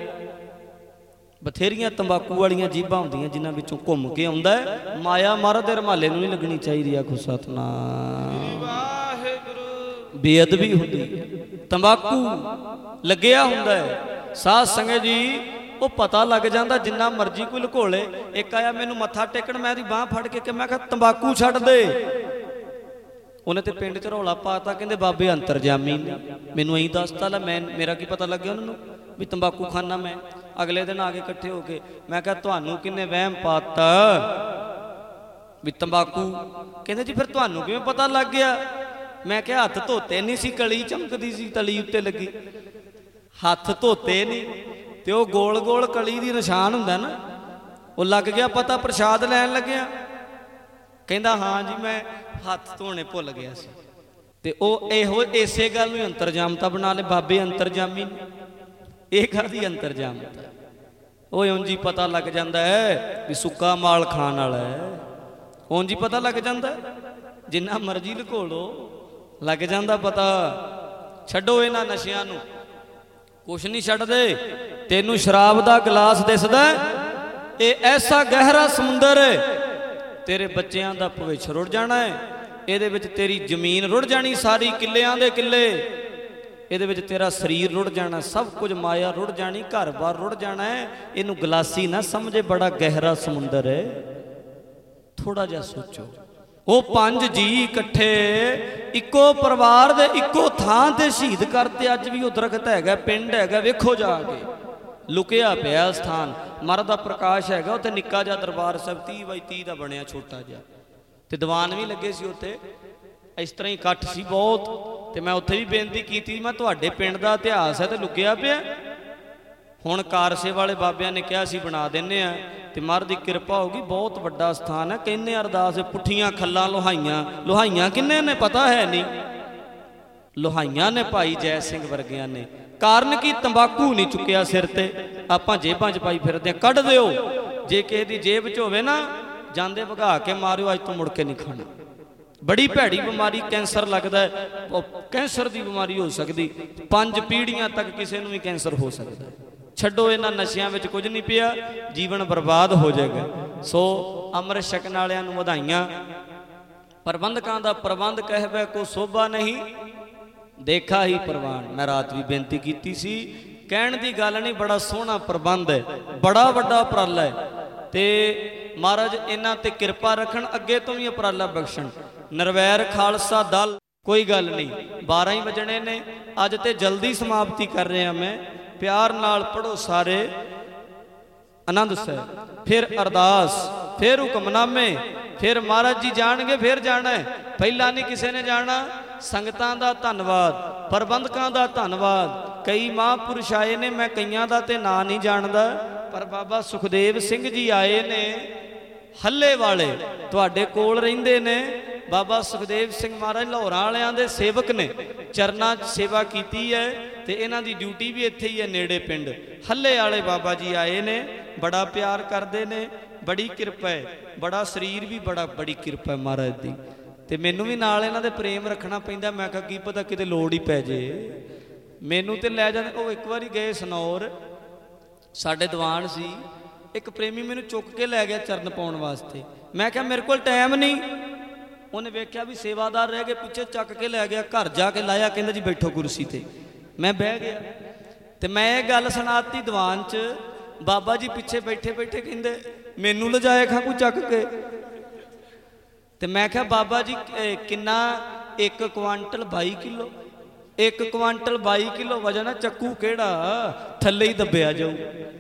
ਬਥੇਰੀਆਂ ਤੰਬਾਕੂ ਵਾਲੀਆਂ ਜੇਬਾਂ ਹੁੰਦੀਆਂ ਜਿਨ੍ਹਾਂ ਵਿੱਚੋਂ ਘੁੰਮ ਕੇ ਆਉਂਦਾ। ਮਾਇਆ ਮਹਾਰਾਜ ਦੇ ਰੁਮਾਲੇ ਨੂੰ ਨਹੀਂ ਲੱਗਣੀ ਚਾਹੀਦੀ। ਆਖੋ ਸਤਨਾਮ। ਬੇਅਦਬੀ ਹੁੰਦੀ ਹੈ। ਤੰਬਾਕੂ ਲੱਗਿਆ ਹੁੰਦਾ ਹੈ। ਸਾਧ ਸੰਗਤ ਜੀ, ਉਹ ਪਤਾ ਲੱਗ ਜਾਂਦਾ ਜਿੰਨਾ ਮਰਜ਼ੀ ਕੋਈ ਲੁਕੋਲੇ। ਇੱਕ ਆਇਆ ਮੈਨੂੰ ਮੱਥਾ ਟੇਕਣ, ਮੈਂ ਉਹਦੀ ਬਾਂਹ ਫੜ ਕੇ ਕਿ ਮੈਂ ਕਿਹਾ ਤੰਬਾਕੂ ਛੱਡ ਦੇ। ਉਹਨੇ ਤੇ ਪਿੰਡ 'ਚ ਰੌਲਾ ਪਾਤਾ, ਕਹਿੰਦੇ ਬਾਬੇ ਅੰਤਰਜਾਮੀ ਨੇ। ਮੈਨੂੰ ਐਂ ਦੱਸਤਾ, ਲੈ ਮੈਂ ਮੇਰਾ ਕੀ ਪਤਾ ਲੱਗਿਆ ਉਹਨਾਂ ਨੂੰ ਵੀ ਤੰਬਾਕੂ ਖਾਨਾ ਮੈਂ। ਅਗਲੇ ਦਿਨ ਆ ਕੇ ਇਕੱਠੇ ਹੋ ਕੇ ਮੈਂ ਕਿਹਾ ਤੁਹਾਨੂੰ ਕਿੰਨੇ ਵਹਿਮ ਪਾਤਾ ਵੀ ਤੰਬਾਕੂ? ਕਹਿੰਦੇ ਜੀ ਫਿਰ ਤੁਹਾਨੂੰ ਕਿਵੇਂ ਪਤਾ ਲੱਗ ਗਿਆ? ਮੈਂ ਕਿਹਾ ਹੱਥ ਧੋਤੇ ਨਹੀਂ ਸੀ, ਕਲੀ ਚਮਕਦੀ ਸੀ ਤਲੀ ਉੱਤੇ ਲੱਗੀ। ਹੱਥ ਧੋਤੇ ਨਹੀਂ ਤੇ ਉਹ ਗੋਲ ਗੋਲ ਕਲੀ ਦੀ ਨਿਸ਼ਾਨ ਹੁੰਦਾ ਨਾ, ਉਹ ਲੱਗ ਗਿਆ ਪਤਾ, ਪ੍ਰਸ਼ਾਦ ਲੈਣ ਲੱਗਿਆ। ਕਹਿੰਦਾ ਹਾਂ ਜੀ ਮੈਂ ਹੱਥ ਧੋਣੇ ਭੁੱਲ ਗਿਆ ਸੀ। ਤੇ ਉਹ ਇਹੋ ਇਸੇ ਗੱਲ ਨੂੰ ਅੰਤਰਜਾਮਤਾ ਬਣਾ ਲੈ, ਬਾਬੇ ਅੰਤਰਜਾਮੀ ਨੇ। ਇਹ ਕਾਹਦੀ ਅੰਤਰਜਾਮਤਾ? ਉਹ ਉਂਝ ਹੀ ਪਤਾ ਲੱਗ ਜਾਂਦਾ ਹੈ ਵੀ ਸੁੱਕਾ ਮਾਲ ਖਾਣ ਵਾਲਾ ਹੈ। ਉਂਝ ਹੀ ਪਤਾ ਲੱਗ ਜਾਂਦਾ, ਜਿੰਨਾ ਮਰਜ਼ੀ ਲੁਕੋ ਲੋ ਲੱਗ ਜਾਂਦਾ ਪਤਾ। ਛੱਡੋ ਇਹਨਾਂ ਨਸ਼ਿਆਂ ਨੂੰ, ਕੁਛ ਨਹੀਂ ਛੱਡਦੇ। ਤੈਨੂੰ ਸ਼ਰਾਬ ਦਾ ਗਲਾਸ ਦਿਸਦਾ, ਇਹ ਐਸਾ ਗਹਿਰਾ ਸਮੁੰਦਰ ਹੈ। ਤੇਰੇ ਬੱਚਿਆਂ ਦਾ ਭਵਿੱਖ ਰੁੜ ਜਾਣਾ ਹੈ। ਇਹਦੇ ਵਿੱਚ ਤੇਰੀ ਜ਼ਮੀਨ ਰੁੜ ਜਾਣੀ, ਸਾਰੀ ਕਿੱਲਿਆਂ ਦੇ ਕਿੱਲੇ। ਇਹਦੇ ਵਿੱਚ ਤੇਰਾ ਸਰੀਰ ਰੁੜ ਜਾਣਾ, ਸਭ ਕੁਝ ਮਾਇਆ ਰੁੜ ਜਾਣੀ, ਘਰ-ਬਾਰ ਰੁੜ ਜਾਣਾ ਹੈ। ਇਹਨੂੰ ਗਲਾਸੀ ਨਾ ਸਮਝੇ, ਬੜਾ ਗਹਿਰਾ ਸਮੁੰਦਰ ਹੈ। ਥੋੜਾ ਜਿਹਾ ਸੋਚੋ। ਉਹ ਪੰਜ ਜੀ ਇਕੱਠੇ ਇੱਕੋ ਪਰਿਵਾਰ ਦੇ ਇੱਕੋ ਥਾਂ ਤੇ ਸ਼ਹੀਦ ਕਰਤੇ। ਅੱਜ ਵੀ ਉਹ ਦਰਖਤ ਹੈਗਾ, ਪਿੰਡ ਹੈਗਾ, ਵੇਖੋ ਜਾ ਕੇ ਲੁਕਿਆ ਪਿਆ ਸਥਾਨ। ਮਹਾਰਾਜ ਦਾ ਪ੍ਰਕਾਸ਼ ਹੈਗਾ ਉੱਥੇ। ਨਿੱਕਾ ਜਿਹਾ ਦਰਬਾਰ ਸਾਹਿਬ ਤੀਹ ਬਾਈ ਤੀਹ ਦਾ ਬਣਿਆ, ਛੋਟਾ ਜਿਹਾ, ਤੇ ਦੀਵਾਨ ਵੀ ਲੱਗੇ ਸੀ ਉੱਥੇ। ਇਸ ਤਰ੍ਹਾਂ ਹੀ ਇਕੱਠ ਸੀ ਬਹੁਤ। ਤੇ ਮੈਂ ਉੱਥੇ ਵੀ ਬੇਨਤੀ ਕੀਤੀ, ਮੈਂ ਤੁਹਾਡੇ ਪਿੰਡ ਦਾ ਇਤਿਹਾਸ ਹੈ ਤੇ ਲੁਕਿਆ ਪਿਆ। ਹੁਣ ਕਾਰਸੇ ਵਾਲੇ ਬਾਬਿਆਂ ਨੇ ਕਿਹਾ ਸੀ ਬਣਾ ਦਿੰਨੇ ਆ, ਤੇ ਮਹਾਰਾਜ ਦੀ ਕਿਰਪਾ ਹੋ ਗਈ। ਬਹੁਤ ਵੱਡਾ ਸਥਾਨ ਹੈ। ਕਹਿੰਦੇ ਅਰਦਾਸ, ਪੁੱਠੀਆਂ ਖੱਲਾਂ ਲੋਹਾਈਆਂ। ਲੋਹਾਈਆਂ ਕਿੰਨੇ ਨੇ ਪਤਾ ਹੈ ਨਹੀਂ, ਲੋਹਾਈਆਂ ਨੇ ਭਾਈ ਜੈ ਸਿੰਘ ਵਰਗਿਆਂ ਨੇ। ਕਾਰਨ ਕੀ? ਤੰਬਾਕੂ ਨਹੀਂ ਚੁੱਕਿਆ ਸਿਰ ਤੇ। ਆਪਾਂ ਜੇਬਾਂ 'ਚ ਪਾਈ ਫਿਰਦੇ ਆ। ਕੱਢ ਦਿਓ, ਜੇ ਕਿਸੇ ਦੀ ਜੇਬ 'ਚ ਹੋਵੇ ਨਾ, ਜਾਂਦੇ ਭਗਾ ਕੇ ਮਾਰਿਓ, ਅੱਜ ਤੋਂ ਮੁੜ ਕੇ ਨਹੀਂ ਖਾਣਾ। ਬੜੀ ਭੈੜੀ ਬਿਮਾਰੀ ਕੈਂਸਰ ਲੱਗਦਾ ਹੈ। ਕੈਂਸਰ ਦੀ ਬਿਮਾਰੀ ਹੋ ਸਕਦੀ, ਪੰਜ ਪੀੜ੍ਹੀਆਂ ਤੱਕ ਕਿਸੇ ਨੂੰ ਵੀ ਕੈਂਸਰ ਹੋ ਸਕਦਾ। ਛੱਡੋ, ਇਹਨਾਂ ਨਸ਼ਿਆਂ ਵਿੱਚ ਕੁਝ ਨਹੀਂ ਪਿਆ, ਜੀਵਨ ਬਰਬਾਦ ਹੋ ਜਾਏਗਾ। ਸੋ ਅੰਮ੍ਰਿਤ ਛਕਣ ਵਾਲਿਆਂ ਨੂੰ ਵਧਾਈਆਂ। ਪ੍ਰਬੰਧਕਾਂ ਦਾ ਪ੍ਰਬੰਧ ਕਹਿਵੇ ਕੋ ਸੋਭਾ ਨਹੀਂ, ਦੇਖਾ ਹੀ ਪ੍ਰਵਾਨ। ਮੈਂ ਰਾਤ ਵੀ ਬੇਨਤੀ ਕੀਤੀ ਸੀ, ਕਹਿਣ ਦੀ ਗੱਲ ਨਹੀਂ, ਬੜਾ ਸੋਹਣਾ ਪ੍ਰਬੰਧ ਹੈ, ਬੜਾ ਵੱਡਾ ਉਪਰਾਲਾ ਹੈ। ਤੇ ਮਹਾਰਾਜ ਇਹਨਾਂ ਤੇ ਕਿਰਪਾ ਰੱਖਣ, ਅੱਗੇ ਤੋਂ ਵੀ ਉਪਰਾਲਾ ਬਖਸ਼ਣ। ਨਿਰਵੈਰ ਖਾਲਸਾ ਦਲ, ਕੋਈ ਗੱਲ ਨਹੀਂ, ਬਾਰਾਂ ਹੀ ਵਜਣੇ ਨੇ ਅੱਜ, ਤੇ ਜਲਦੀ ਸਮਾਪਤੀ ਕਰ ਰਿਹਾ ਮੈਂ। ਪਿਆਰ ਨਾਲ ਪੜੋ ਸਾਰੇ ਆਨੰਦ ਸਾਹਿਬ, ਫਿਰ ਅਰਦਾਸ, ਫਿਰ ਹੁਕਮਨਾਮੇ, ਫਿਰ ਮਹਾਰਾਜ ਜੀ ਜਾਣਗੇ, ਫਿਰ ਜਾਣਾ ਹੈ। ਪਹਿਲਾਂ ਨਹੀਂ ਕਿਸੇ ਨੇ ਜਾਣਾ। ਸੰਗਤਾਂ ਦਾ ਧੰਨਵਾਦ, ਪ੍ਰਬੰਧਕਾਂ ਦਾ ਧੰਨਵਾਦ। ਕਈ ਮਹਾਂਪੁਰਸ਼ ਆਏ ਨੇ, ਮੈਂ ਕਈਆਂ ਦਾ ਤੇ ਨਾਂ ਨਹੀਂ ਜਾਣਦਾ, ਪਰ ਬਾਬਾ ਸੁਖਦੇਵ ਸਿੰਘ ਜੀ ਆਏ ਨੇ, ਹੱਲੇ ਵਾਲੇ ਤੁਹਾਡੇ ਕੋਲ ਰਹਿੰਦੇ ਨੇ। ਬਾਬਾ ਸੁਖਦੇਵ ਸਿੰਘ ਮਹਾਰਾਜ ਲਾਹੌਰਾਂ ਵਾਲਿਆਂ ਦੇ ਸੇਵਕ ਨੇ, ਚਰਨਾਂ 'ਚ ਸੇਵਾ ਕੀਤੀ ਹੈ, ਤੇ ਇਹਨਾਂ ਦੀ ਡਿਊਟੀ ਵੀ ਇੱਥੇ ਹੀ ਹੈ, ਨੇੜੇ ਪਿੰਡ ਹੱਲੇ ਵਾਲੇ। ਬਾਬਾ ਜੀ ਆਏ ਨੇ, ਬੜਾ ਪਿਆਰ ਕਰਦੇ ਨੇ, ਬੜੀ ਕਿਰਪਾ ਹੈ, ਬੜਾ ਸਰੀਰ ਵੀ ਬੜਾ, ਬੜੀ ਕਿਰਪਾ ਹੈ ਮਹਾਰਾਜ ਦੀ। ਤੇ ਮੈਨੂੰ ਵੀ ਨਾਲ ਇਹਨਾਂ ਦੇ ਪ੍ਰੇਮ ਰੱਖਣਾ ਪੈਂਦਾ। ਮੈਂ ਕਿਹਾ ਕੀ ਪਤਾ ਕਿਤੇ ਲੋੜ ਹੀ ਪੈ ਜੇ, ਮੈਨੂੰ ਤੇ ਲੈ ਜਾਂਦੇ। ਉਹ ਇੱਕ ਵਾਰੀ ਗਏ ਸਨੌਰ, ਸਾਡੇ ਦੀਵਾਨ ਸੀ, ਇੱਕ ਪ੍ਰੇਮੀ ਮੈਨੂੰ ਚੁੱਕ ਕੇ ਲੈ ਗਿਆ ਚਰਨ ਪਾਉਣ ਵਾਸਤੇ। ਮੈਂ ਕਿਹਾ ਮੇਰੇ ਕੋਲ ਟਾਈਮ ਨਹੀਂ। ਉਹਨੇ ਵੇਖਿਆ ਵੀ ਸੇਵਾਦਾਰ ਰਹਿ ਗਏ, ਪਿੱਛੇ ਚੱਕ ਕੇ ਲੈ ਗਿਆ, ਘਰ ਜਾ ਕੇ ਲਾਇਆ, ਕਹਿੰਦਾ ਜੀ ਬੈਠੋ ਕੁਰਸੀ ਤੇ। ਮੈਂ ਬਹਿ ਗਿਆ ਤੇ ਮੈਂ ਇਹ ਗੱਲ ਸੁਣਾਤੀ ਦੀਵਾਨ 'ਚ। ਬਾਬਾ ਜੀ ਪਿੱਛੇ ਬੈਠੇ ਬੈਠੇ ਕਹਿੰਦੇ ਮੈਨੂੰ ਲਿਜਾਏ ਖਾਂ ਕੋਈ ਚੱਕ ਕੇ। ਤੇ ਮੈਂ ਕਿਹਾ ਬਾਬਾ ਜੀ ਕਿੰਨਾ? ਇੱਕ ਕੁਆਂਟਲ ਬਾਈ ਕਿਲੋ। ਇੱਕ ਕੁਆਂਟਲ ਬਾਈ ਕਿਲੋ ਵਜਨ ਆ, ਚੱਕੂ ਕਿਹੜਾ, ਥੱਲੇ ਹੀ ਦੱਬਿਆ ਜਾਊ।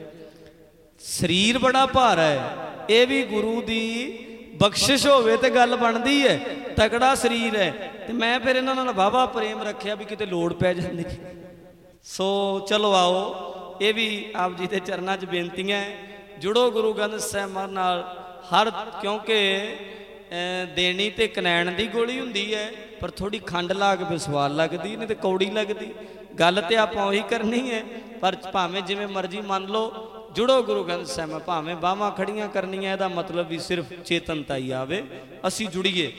ਸਰੀਰ ਬੜਾ ਭਾਰਾ ਹੈ, ਇਹ ਵੀ ਗੁਰੂ ਦੀ ਬਖਸ਼ਿਸ਼ ਹੋਵੇ ਤੇ ਗੱਲ ਬਣਦੀ ਹੈ। ਤਕੜਾ ਸਰੀਰ ਹੈ। ਤੇ ਮੈਂ ਫਿਰ ਇਹਨਾਂ ਨਾਲ ਵਾਹਵਾ ਪ੍ਰੇਮ ਰੱਖਿਆ ਵੀ ਕਿਤੇ ਲੋੜ ਪੈ ਜਾਂਦੀ। ਸੋ ਚਲੋ ਆਓ, ਇਹ ਵੀ ਆਪ ਜੀ ਦੇ ਚਰਨਾਂ 'ਚ ਬੇਨਤੀਆਂ, ਜੁੜੋ ਗੁਰੂ ਗ੍ਰੰਥ ਸਾਹਿਬ ਨਾਲ ਹਰ, ਕਿਉਂਕਿ ਦੇਣੀ ਤੇ ਕਨੈਣ ਦੀ ਗੋਲੀ ਹੁੰਦੀ ਹੈ, ਪਰ ਥੋੜੀ ਖੰਡ ਲਾ ਕੇ ਸਵਾਦ ਲੱਗਦੀ, ਨਹੀਂ ਤੇ ਕੌੜੀ ਲੱਗਦੀ। ਗੱਲ ਤੇ ਆਪਾਂ ਉਹੀ ਕਰਨੀ ਹੈ, ਪਰ ਭਾਵੇਂ ਜਿਵੇਂ ਮਰਜ਼ੀ ਮੰਨ ਲਓ। ਜੁੜੋ ਗੁਰੂ ਗ੍ਰੰਥ ਸਾਹਿਬ, ਭਾਵੇਂ ਬਾਹਾਂ ਖੜੀਆਂ ਕਰਨੀਆਂ, ਇਹਦਾ ਮਤਲਬ ਵੀ ਸਿਰਫ ਚੇਤਨਤਾ ਹੀ ਆਵੇ, ਅਸੀਂ ਜੁੜੀਏ।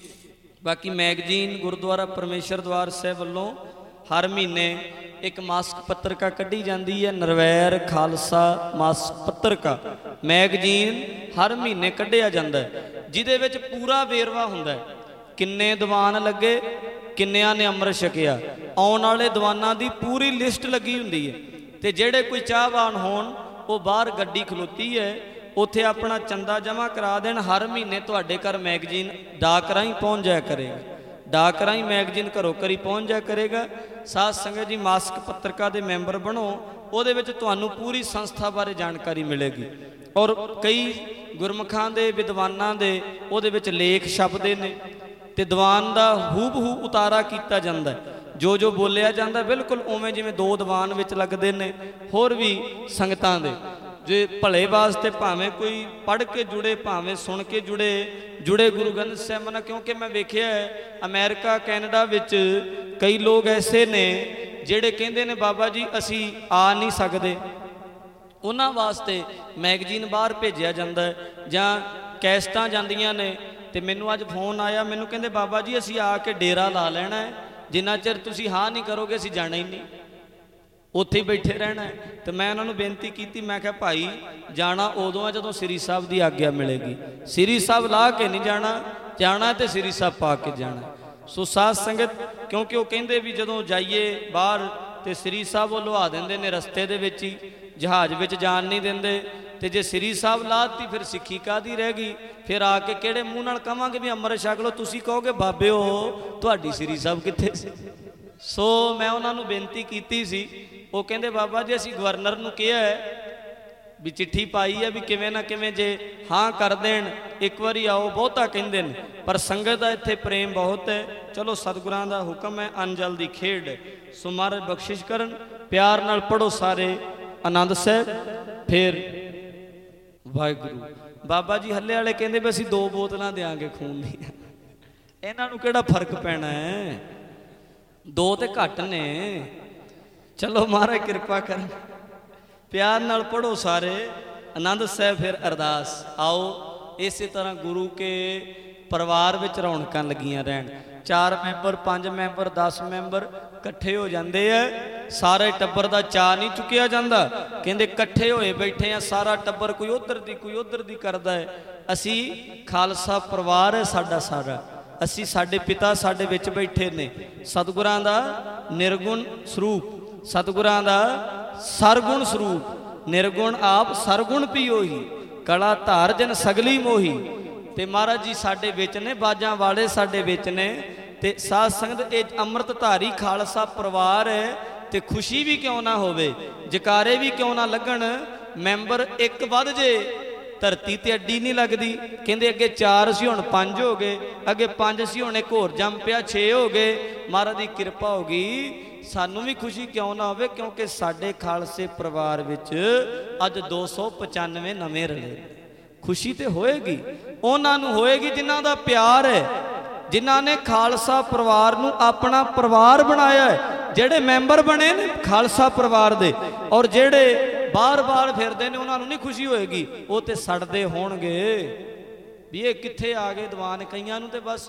ਬਾਕੀ ਮੈਗਜ਼ੀਨ ਗੁਰਦੁਆਰਾ ਪਰਮੇਸ਼ਰ ਦਵਾਰ ਸਾਹਿਬ ਵੱਲੋਂ ਹਰ ਮਹੀਨੇ ਇੱਕ ਮਾਸਿਕ ਪੱਤਰਕਾ ਕੱਢੀ ਜਾਂਦੀ ਹੈ, ਨਿਰਵੈਰ ਖਾਲਸਾ ਮਾਸਿਕ ਪੱਤਰਕਾ ਮੈਗਜ਼ੀਨ ਹਰ ਮਹੀਨੇ ਕੱਢਿਆ ਜਾਂਦਾ ਹੈ, ਜਿਹਦੇ ਵਿੱਚ ਪੂਰਾ ਵੇਰਵਾ ਹੁੰਦਾ ਹੈ। ਕਿੰਨੇ ਦੀਵਾਨ ਲੱਗੇ, ਕਿੰਨਿਆਂ ਨੇ ਅੰਮ੍ਰਿਤ ਛਕਿਆ, ਆਉਣ ਵਾਲੇ ਦੀਵਾਨਾਂ ਦੀ ਪੂਰੀ ਲਿਸਟ ਲੱਗੀ ਹੁੰਦੀ ਹੈ। ਤੇ ਜਿਹੜੇ ਕੋਈ ਚਾਹਵਾਨ ਹੋਣ, ਉਹ ਬਾਹਰ ਗੱਡੀ ਖਲੋਤੀ ਹੈ, ਉੱਥੇ ਆਪਣਾ ਚੰਦਾ ਜਮ੍ਹਾਂ ਕਰਾ ਦੇਣ। ਹਰ ਮਹੀਨੇ ਤੁਹਾਡੇ ਘਰ ਮੈਗਜ਼ੀਨ ਡਾਕ ਰਾਹੀਂ ਪਹੁੰਚ ਜਾਇਆ ਕਰੇਗਾ, ਡਾਕ ਰਾਹੀਂ ਮੈਗਜ਼ੀਨ ਘਰੋਂ ਘਰੀ ਪਹੁੰਚ ਜਾਇਆ ਕਰੇਗਾ। ਸਾਧ ਸੰਗਤ ਜੀ, ਮਾਸਿਕ ਪੱਤਰਕਾ ਦੇ ਮੈਂਬਰ ਬਣੋ, ਉਹਦੇ ਵਿੱਚ ਤੁਹਾਨੂੰ ਪੂਰੀ ਸੰਸਥਾ ਬਾਰੇ ਜਾਣਕਾਰੀ ਮਿਲੇਗੀ। ਔਰ ਕਈ ਗੁਰਮੁਖਾਂ ਦੇ ਵਿਦਵਾਨਾਂ ਦੇ ਉਹਦੇ ਵਿੱਚ ਲੇਖ ਛਪਦੇ ਨੇ, ਤੇ ਦੀਵਾਨ ਦਾ ਹੂਬਹੂ ਉਤਾਰਾ ਕੀਤਾ ਜਾਂਦਾ ਹੈ। ਜੋ ਜੋ ਬੋਲਿਆ ਜਾਂਦਾ ਬਿਲਕੁਲ ਉਵੇਂ ਜਿਵੇਂ ਦੋ ਦੀਵਾਨ ਵਿੱਚ ਲੱਗਦੇ ਨੇ। ਹੋਰ ਵੀ ਸੰਗਤਾਂ ਦੇ ਜੇ ਭਲੇ ਵਾਸਤੇ ਭਾਵੇਂ ਕੋਈ ਪੜ੍ਹ ਕੇ ਜੁੜੇ, ਭਾਵੇਂ ਸੁਣ ਕੇ ਜੁੜੇ, ਜੁੜੇ ਗੁਰੂ ਗ੍ਰੰਥ ਸਾਹਿਬ ਨਾਲ। ਕਿਉਂਕਿ ਮੈਂ ਵੇਖਿਆ ਹੈ ਅਮਰੀਕਾ ਕੈਨੇਡਾ ਵਿੱਚ ਕਈ ਲੋਕ ਐਸੇ ਨੇ ਜਿਹੜੇ ਕਹਿੰਦੇ ਨੇ ਬਾਬਾ ਜੀ ਅਸੀਂ ਆ ਨਹੀਂ ਸਕਦੇ, ਉਹਨਾਂ ਵਾਸਤੇ ਮੈਗਜ਼ੀਨ ਬਾਹਰ ਭੇਜਿਆ ਜਾਂਦਾ ਜਾਂ ਕੈਸਟਾਂ ਜਾਂਦੀਆਂ ਨੇ। ਤੇ ਮੈਨੂੰ ਅੱਜ ਫੋਨ ਆਇਆ, ਮੈਨੂੰ ਕਹਿੰਦੇ ਬਾਬਾ ਜੀ ਅਸੀਂ ਆ ਕੇ ਡੇਰਾ ਲਾ ਲੈਣਾ ਹੈ, ਜਿੰਨਾ ਚਿਰ ਤੁਸੀਂ ਹਾਂ ਨਹੀਂ ਕਰੋਗੇ ਅਸੀਂ ਜਾਣਾ ਹੀ ਨਹੀਂ, ਉੱਥੇ ਹੀ ਬੈਠੇ ਰਹਿਣਾ ਹੈ। ਤੇ ਮੈਂ ਉਹਨਾਂ ਨੂੰ ਬੇਨਤੀ ਕੀਤੀ, ਮੈਂ ਕਿਹਾ ਭਾਈ ਜਾਣਾ ਉਦੋਂ ਆ ਜਦੋਂ ਸ੍ਰੀ ਸਾਹਿਬ ਦੀ ਆਗਿਆ ਮਿਲੇਗੀ, ਸ੍ਰੀ ਸਾਹਿਬ ਲਾ ਕੇ ਨਹੀਂ ਜਾਣਾ, ਜਾਣਾ ਤੇ ਸ੍ਰੀ ਸਾਹਿਬ ਪਾ ਕੇ ਜਾਣਾ। ਸੋ ਸਾਧ ਸੰਗਤ, ਕਿਉਂਕਿ ਉਹ ਕਹਿੰਦੇ ਵੀ ਜਦੋਂ ਜਾਈਏ ਬਾਹਰ ਤੇ ਸ੍ਰੀ ਸਾਹਿਬ ਉਹ ਲੁਹਾ ਦਿੰਦੇ ਨੇ ਰਸਤੇ ਦੇ ਵਿੱਚ ਹੀ, ਜਹਾਜ਼ ਵਿੱਚ ਜਾਣ ਨਹੀਂ ਦਿੰਦੇ। ਤੇ ਜੇ ਸ੍ਰੀ ਸਾਹਿਬ ਲਾਤੀ ਫਿਰ ਸਿੱਖੀ ਕਾਹਦੀ ਰਹਿ ਗਈ? ਫਿਰ ਆ ਕੇ ਕਿਹੜੇ ਮੂੰਹ ਨਾਲ ਕਵਾਂਗੇ ਵੀ ਅੰਮ੍ਰਿਤ ਛਕ ਲਓ? ਤੁਸੀਂ ਕਹੋਗੇ ਬਾਬਿਓ ਤੁਹਾਡੀ ਸ੍ਰੀ ਸਾਹਿਬ ਕਿੱਥੇ ਸੀ? ਸੋ ਮੈਂ ਉਹਨਾਂ ਨੂੰ ਬੇਨਤੀ ਕੀਤੀ ਸੀ, ਉਹ ਕਹਿੰਦੇ ਬਾਬਾ ਜੀ ਅਸੀਂ ਗਵਰਨਰ ਨੂੰ ਕਿਹਾ ਹੈ ਵੀ ਚਿੱਠੀ ਪਾਈ ਹੈ ਵੀ ਕਿਵੇਂ ਨਾ ਕਿਵੇਂ ਜੇ ਹਾਂ ਕਰ ਦੇਣ ਇੱਕ ਵਾਰੀ ਆਓ, ਬਹੁਤਾ ਕਹਿੰਦੇ ਨੇ, ਪਰ ਸੰਗਤ ਦਾ ਇੱਥੇ ਪ੍ਰੇਮ ਬਹੁਤ ਹੈ। ਚਲੋ ਸਤਿਗੁਰਾਂ ਦਾ ਹੁਕਮ ਹੈ, ਅਨਜਲ ਦੀ ਖੇਡ, ਸੋ ਮਹਾਰਾਜ ਬਖਸ਼ਿਸ਼ ਕਰਨ। ਪਿਆਰ ਨਾਲ ਪੜੋ ਸਾਰੇ ਆਨੰਦ ਸਾਹਿਬ। ਫਿਰ ਵਾਹਿਗੁਰੂ ਬਾਬਾ ਜੀ ਹੱਲੇ ਵਾਲੇ ਕਹਿੰਦੇ ਵੀ ਅਸੀਂ ਦੋ ਬੋਤਲਾਂ ਦਿਆਂਗੇ ਖੂਨ ਦੀਆਂ, ਇਹਨਾਂ ਨੂੰ ਕਿਹੜਾ ਫਰਕ ਪੈਣਾ ਹੈ, ਦੋ ਤੇ ਘੱਟ ਨੇ। ਚਲੋ ਮਹਾਰਾਜ ਕਿਰਪਾ ਕਰਨ, ਪਿਆਰ ਨਾਲ ਪੜੋ ਸਾਰੇ ਆਨੰਦ ਸਾਹਿਬ। ਫਿਰ ਅਰਦਾਸ। ਆਓ ਇਸੇ ਤਰ੍ਹਾਂ ਗੁਰੂ ਕੇ ਪਰਿਵਾਰ ਵਿੱਚ ਰੌਣਕਾਂ ਲੱਗੀਆਂ ਰਹਿਣ। ਚਾਰ ਮੈਂਬਰ, ਪੰਜ ਮੈਂਬਰ, ਦਸ ਮੈਂਬਰ ਇਕੱਠੇ ਹੋ ਜਾਂਦੇ ਆ, ਸਾਰੇ ਟੱਬਰ ਦਾ ਚਾਅ ਨਹੀਂ ਚੁੱਕਿਆ ਜਾਂਦਾ। ਕਹਿੰਦੇ ਇਕੱਠੇ ਹੋਏ ਬੈਠੇ ਆ, ਸਾਰਾ ਟੱਬਰ ਕੋਈ ਉਧਰ ਦੀ ਕੋਈ ਉਧਰ ਦੀ ਕਰਦਾ ਹੈ। ਅਸੀਂ ਖਾਲਸਾ ਪਰਿਵਾਰ ਹੈ ਸਾਡਾ ਸਾਰਾ, ਅਸੀਂ ਸਾਡੇ ਪਿਤਾ ਸਾਡੇ ਵਿੱਚ ਬੈਠੇ ਨੇ। ਸਤਿਗੁਰਾਂ ਦਾ ਨਿਰਗੁਣ ਸਰੂਪ, ਸਤਿਗੁਰਾਂ ਦਾ ਸਰਗੁਣ ਸਰੂਪ, ਨਿਰਗੁਣ ਆਪ ਸਰਗੁਣ ਪੀਓਹੀ, ਕਲਾ ਧਾਰ ਜਨ ਸਗਲੀ ਮੋਹੀ। ਤੇ ਮਹਾਰਾਜ ਜੀ ਸਾਡੇ ਵਿੱਚ ਨੇ, ਬਾਜਾਂ ਵਾਲੇ ਸਾਡੇ ਵਿੱਚ ਨੇ। ਤੇ ਸਾਧ ਸੰਗਤ ਇਹ ਅੰਮ੍ਰਿਤ ਧਾਰੀ ਖਾਲਸਾ ਪਰਿਵਾਰ ਹੈ, ਤੇ ਖੁਸ਼ੀ ਵੀ ਕਿਉਂ ਨਾ ਹੋਵੇ, ਜਕਾਰੇ ਵੀ ਕਿਉਂ ਨਾ ਲੱਗਣ। ਮੈਂਬਰ ਇੱਕ ਵੱਧ ਜੇ ਧਰਤੀ ਤੇ ਅੱਡੀ ਨਹੀਂ ਲੱਗਦੀ। ਕਹਿੰਦੇ ਅੱਗੇ ਚਾਰ ਸੀ ਹੁਣ ਪੰਜ ਹੋ ਗਏ, ਅੱਗੇ ਪੰਜ ਸੀ ਹੁਣ ਇੱਕ ਹੋਰ ਜੰਮ ਪਿਆ, ਛੇ ਹੋ ਗਏ। ਮਹਾਰਾਜ ਦੀ ਕਿਰਪਾ ਹੋ ਗਈ, ਸਾਨੂੰ ਵੀ ਖੁਸ਼ੀ ਕਿਉਂ ਨਾ ਹੋਵੇ, ਕਿਉਂਕਿ ਸਾਡੇ ਖਾਲਸੇ ਪਰਿਵਾਰ ਵਿੱਚ ਅੱਜ ਦੋ ਸੌ ਪਚਾਨਵੇਂ ਨਵੇਂ ਰਲੇ। ਖੁਸ਼ੀ ਤੇ ਹੋਏਗੀ, ਉਹਨਾਂ ਨੂੰ ਹੋਏਗੀ ਜਿਨ੍ਹਾਂ ਦਾ ਪਿਆਰ ਹੈ, ਜਿਨ੍ਹਾਂ ਨੇ ਖਾਲਸਾ ਪਰਿਵਾਰ ਨੂੰ ਆਪਣਾ ਪਰਿਵਾਰ ਬਣਾਇਆ ਹੈ। ਜਿਹੜੇ ਮੈਂਬਰ ਬਣੇ ਨੇ ਖਾਲਸਾ ਪਰਿਵਾਰ ਦੇ, ਔਰ ਜਿਹੜੇ ਬਾਰ-ਬਾਰ ਫਿਰਦੇ ਨੇ, ਉਹਨਾਂ ਨੂੰ ਨਹੀਂ ਖੁਸ਼ੀ ਹੋਏਗੀ, ਉਹ ਤੇ ਸੜਦੇ ਹੋਣਗੇ ਵੀ ਇਹ ਕਿੱਥੇ ਆ ਗਏ ਦੀਵਾਨ। ਕਈਆਂ ਨੂੰ ਤੇ ਬਸ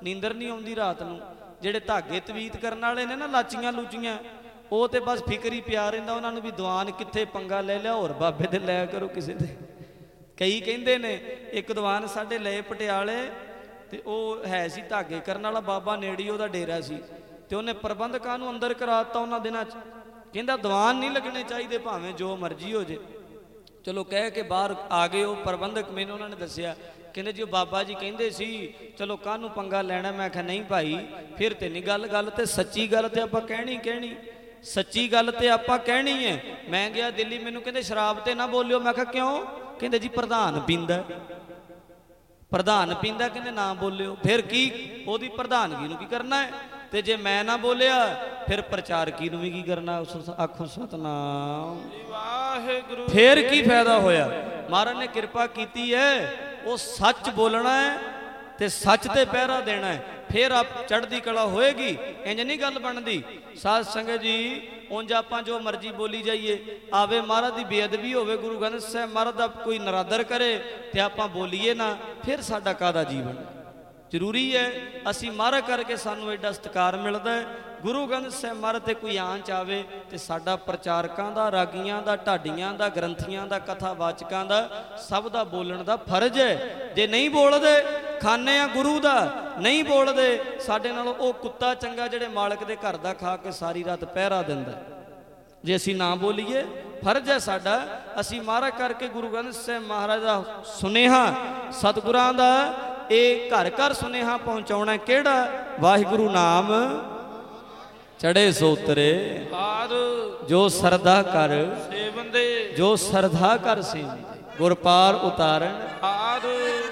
ਨੀਂਦਰ ਨਹੀਂ ਆਉਂਦੀ ਰਾਤ ਨੂੰ। ਜਿਹੜੇ ਧਾਗੇ ਤਵੀਤ ਕਰਨ ਵਾਲੇ ਨੇ ਨਾ, ਲਾਚੀਆਂ ਲੂਚੀਆਂ, ਉਹ ਤੇ ਬਸ ਫਿਕਰ ਹੀ ਪਿਆ ਰਹਿੰਦਾ ਉਹਨਾਂ ਨੂੰ ਵੀ ਦੀਵਾਨ ਕਿੱਥੇ ਪੰਗਾ ਲੈ ਲਿਆ, ਹੋਰ ਬਾਬੇ ਦੇ ਲੈ ਕਰੋ ਕਿਸੇ ਦੇ। ਕਈ ਕਹਿੰਦੇ ਨੇ ਇੱਕ ਦੀਵਾਨ ਸਾਡੇ ਲਏ ਪਟਿਆਲੇ, ਤੇ ਉਹ ਹੈ ਸੀ ਧਾਗੇ ਕਰਨ ਵਾਲਾ ਬਾਬਾ, ਨੇੜੀ ਉਹਦਾ ਡੇਰਾ ਸੀ, ਤੇ ਉਹਨੇ ਪ੍ਰਬੰਧਕਾਂ ਨੂੰ ਅੰਦਰ ਕਰਾ ਦਿੱਤਾ ਉਹਨਾਂ ਦਿਨਾਂ 'ਚ। ਕਹਿੰਦਾ ਦੀਵਾਨ ਨਹੀਂ ਲੱਗਣੇ ਚਾਹੀਦੇ ਭਾਵੇਂ ਜੋ ਮਰਜ਼ੀ ਹੋ ਜੇ। ਚਲੋ ਕਹਿ ਕੇ ਬਾਹਰ ਆ ਗਏ ਉਹ ਪ੍ਰਬੰਧਕ, ਮੈਨੂੰ ਉਹਨਾਂ ਨੇ ਦੱਸਿਆ, ਕਹਿੰਦੇ ਜੀ ਉਹ ਬਾਬਾ ਜੀ ਕਹਿੰਦੇ ਸੀ ਚਲੋ ਕਾਹਨੂੰ ਪੰਗਾ ਲੈਣਾ। ਮੈਂ ਕਿਹਾ ਨਹੀਂ ਭਾਈ, ਫਿਰ ਤੇ ਨਹੀਂ ਗੱਲ, ਗੱਲ ਤੇ ਸੱਚੀ ਗੱਲ ਤੇ ਆਪਾਂ ਕਹਿਣੀ ਕਹਿਣੀ ਸੱਚੀ ਗੱਲ ਤੇ ਆਪਾਂ ਕਹਿਣੀ ਹੈ। ਮੈਂ ਗਿਆ ਦਿੱਲੀ, ਮੈਨੂੰ ਕਹਿੰਦੇ ਸ਼ਰਾਬ ਤੇ ਨਾ ਬੋਲਿਓ। ਮੈਂ ਕਿਹਾ ਕਿਉਂ? ਕਹਿੰਦੇ ਜੀ ਪ੍ਰਧਾਨ ਪੀਂਦਾ, ਪ੍ਰਧਾਨ ਪੀਂਦਾ, ਕਹਿੰਦੇ ਨਾ ਬੋਲਿਓ। ਫਿਰ ਕੀ, ਉਹਦੀ ਪ੍ਰਧਾਨਗੀ ਨੂੰ ਕੀ ਕਰਨਾ ਹੈ? ਤੇ ਜੇ ਮੈਂ ਨਾ ਬੋਲਿਆ ਫਿਰ ਪ੍ਰਚਾਰਕੀ ਨੂੰ ਵੀ ਕੀ ਕਰਨਾ? ਆਖੋ ਸਤਨਾਮ ਵਾਹਿਗੁਰੂ। ਫਿਰ ਕੀ ਫਾਇਦਾ ਹੋਇਆ? ਮਹਾਰਾਜ ਨੇ ਕਿਰਪਾ ਕੀਤੀ ਹੈ, ਉਹ ਸੱਚ ਬੋਲਣਾ ਹੈ ਤੇ ਸੱਚ ਤੇ ਪਹਿਰਾ ਦੇਣਾ ਹੈ, ਫਿਰ ਆਪ ਚੜ੍ਹਦੀ ਕਲਾ ਹੋਏਗੀ। ਇੰਜ ਨਹੀਂ ਗੱਲ ਬਣਦੀ। ਸਾਧ ਸੰਗਤ ਜੀ, ਉਂਝ ਆਪਾਂ ਜੋ ਮਰਜ਼ੀ ਬੋਲੀ ਜਾਈਏ, ਆਵੇ ਮਹਾਰਾਜ ਦੀ ਬੇਅਦਬੀ ਹੋਵੇ, ਗੁਰੂ ਗ੍ਰੰਥ ਸਾਹਿਬ ਮਹਾਰਾਜ ਦਾ ਕੋਈ ਨਰਾਦਰ ਕਰੇ ਤੇ ਆਪਾਂ ਬੋਲੀਏ ਨਾ, ਫਿਰ ਸਾਡਾ ਕਾਹਦਾ ਜੀਵਨ? ਜ਼ਰੂਰੀ ਹੈ ਅਸੀਂ ਮਹਾਰਾਜ ਕਰਕੇ ਸਾਨੂੰ ਐਡਾ ਸਤਿਕਾਰ ਮਿਲਦਾ ਹੈ। ਗੁਰੂ ਗ੍ਰੰਥ ਸਾਹਿਬ ਮਹਾਰਾਜ ਤੇ ਕੋਈ ਆਂਚ ਆਵੇ ਤੇ ਸਾਡਾ ਪ੍ਰਚਾਰਕਾਂ ਦਾ, ਰਾਗੀਆਂ ਦਾ, ਢਾਡੀਆਂ ਦਾ, ਗ੍ਰੰਥੀਆਂ ਦਾ, ਕਥਾਵਾਚਕਾਂ ਦਾ, ਸਭ ਦਾ ਬੋਲਣ ਦਾ ਫਰਜ਼ ਹੈ। ਜੇ ਨਹੀਂ ਬੋਲਦੇ, ਖਾਨੇ ਆ ਗੁਰੂ ਦਾ, ਨਹੀਂ ਬੋਲਦੇ, ਸਾਡੇ ਨਾਲ ਉਹ ਕੁੱਤਾ ਚੰਗਾ ਜਿਹੜੇ ਮਾਲਕ ਦੇ ਘਰ ਦਾ ਖਾ ਕੇ ਸਾਰੀ ਰਾਤ ਪਹਿਰਾ ਦਿੰਦਾ। ਜੇ ਅਸੀਂ ਨਾ ਬੋਲੀਏ, ਫਰਜ਼ ਹੈ ਸਾਡਾ, ਅਸੀਂ ਮਹਾਰਾਜ ਕਰਕੇ ਗੁਰੂ ਗ੍ਰੰਥ ਸਾਹਿਬ ਮਹਾਰਾਜ ਦਾ ਸੁਨੇਹਾ, ਸਤਿਗੁਰਾਂ ਦਾ ਇਹ ਘਰ ਘਰ ਸੁਨੇਹਾ ਪਹੁੰਚਾਉਣਾ। ਕਿਹੜਾ? ਵਾਹਿਗੁਰੂ ਨਾਮ ਚੜੇ ਸੋ ਉਤਰੇ, ਜੋ ਸਰਦਾ ਕਰ ਸੇਵੰਦੇ, ਜੋ ਸਰਦਾ ਕਰ ਸੇਵੰਦੇ, ਗੁਰ ਪਾਰ ਉਤਾਰਨ ਆਦ।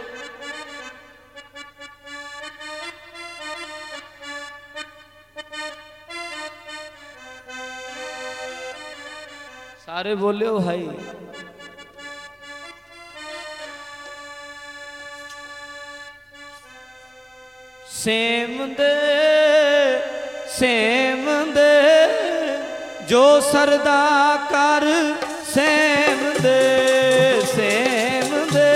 ਸਾਰੇ ਬੋਲਿਓ ਭਾਈ। ਸੇਵੰਦੇ ਸੇਵੰਦੇ, ਜੋ ਸਰਦਾ ਕਰ ਸੇਵੰਦੇ, ਸੇਵੰਦੇ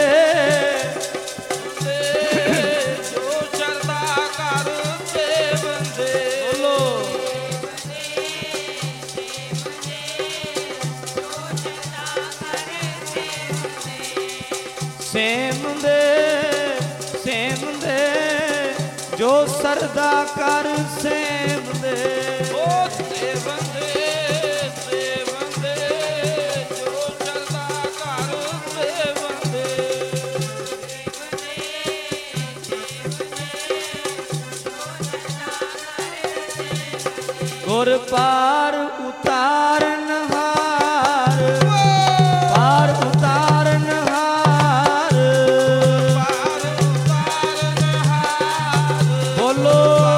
ਜੋ ਸਰਦਾ ਕਰ ਸੇਵੰਦੇ। ਬੋਲੋ ਸੇਵੰਦੇ ਸੇਵੰਦੇ, ਜੋ ਸਰਦਾ ਕਰ ਸੇਵੰਦੇ। ਓ ਸੇਵੰਦੇ ਸੇਵੰਦੇ, ਜੋ ਸਰਦਾ ਕਰ ਸੇਵੰਦੇ। ਗੁਰ ਪਾਰ ਉਤਾਰਨ ਹਾਰ, ਪਾਰ ਉਤਾਰਨ ਹਾਰ, ਪਾਰ ਉਤਾਰਨ ਹਾਰ। ਬੋਲੋ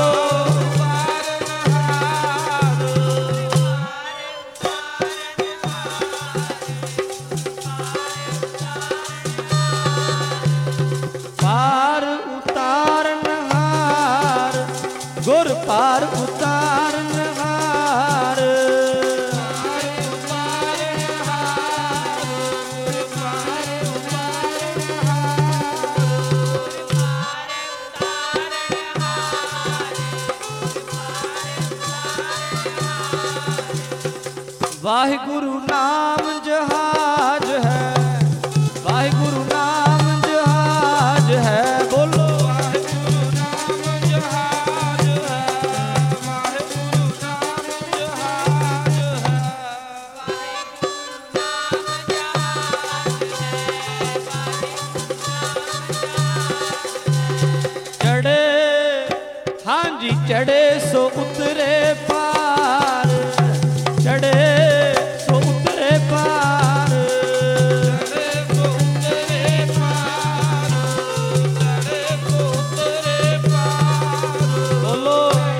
ਪਾਰ ਉਤਾਰਨ ਹਾਰ, ਗੁਰ ਪਾਰ ਉਤਾਰਨ ਹਾਰ। ਵਾਹਿਗੁਰੂ ਨਾਮ ਜਹਾਜ ਹੈ, ਵਾਹਿਗੁਰੂ ਨਾਮ ਜਹਾਜ ਹੈ। ਬੋਲੋ ਵਾਹਿਗੁਰੂ ਨਾਮ ਜਹਾਜ ਹੈ, ਵਾਹਿਗੁਰੂ ਨਾਮ ਜਹਾਜ ਹੈ, ਵਾਹਿਗੁਰੂ ਨਾਮ ਜਹਾਜ ਹੈ। ਚੜੇ ਹਾਂਜੀ ਚੜੇ ਸੋ ਉਤਰੇ ਪਾਰ, ਚੜੇ ਸੋ ਉਤਰੇ ਪਾਰ, ਚੜੇ ਸੋ ਉਤਰੇ ਪਾਰ, ਚੜੇ ਸੋ ਉਤਰੇ ਪਾਰ। ਬੋਲੋ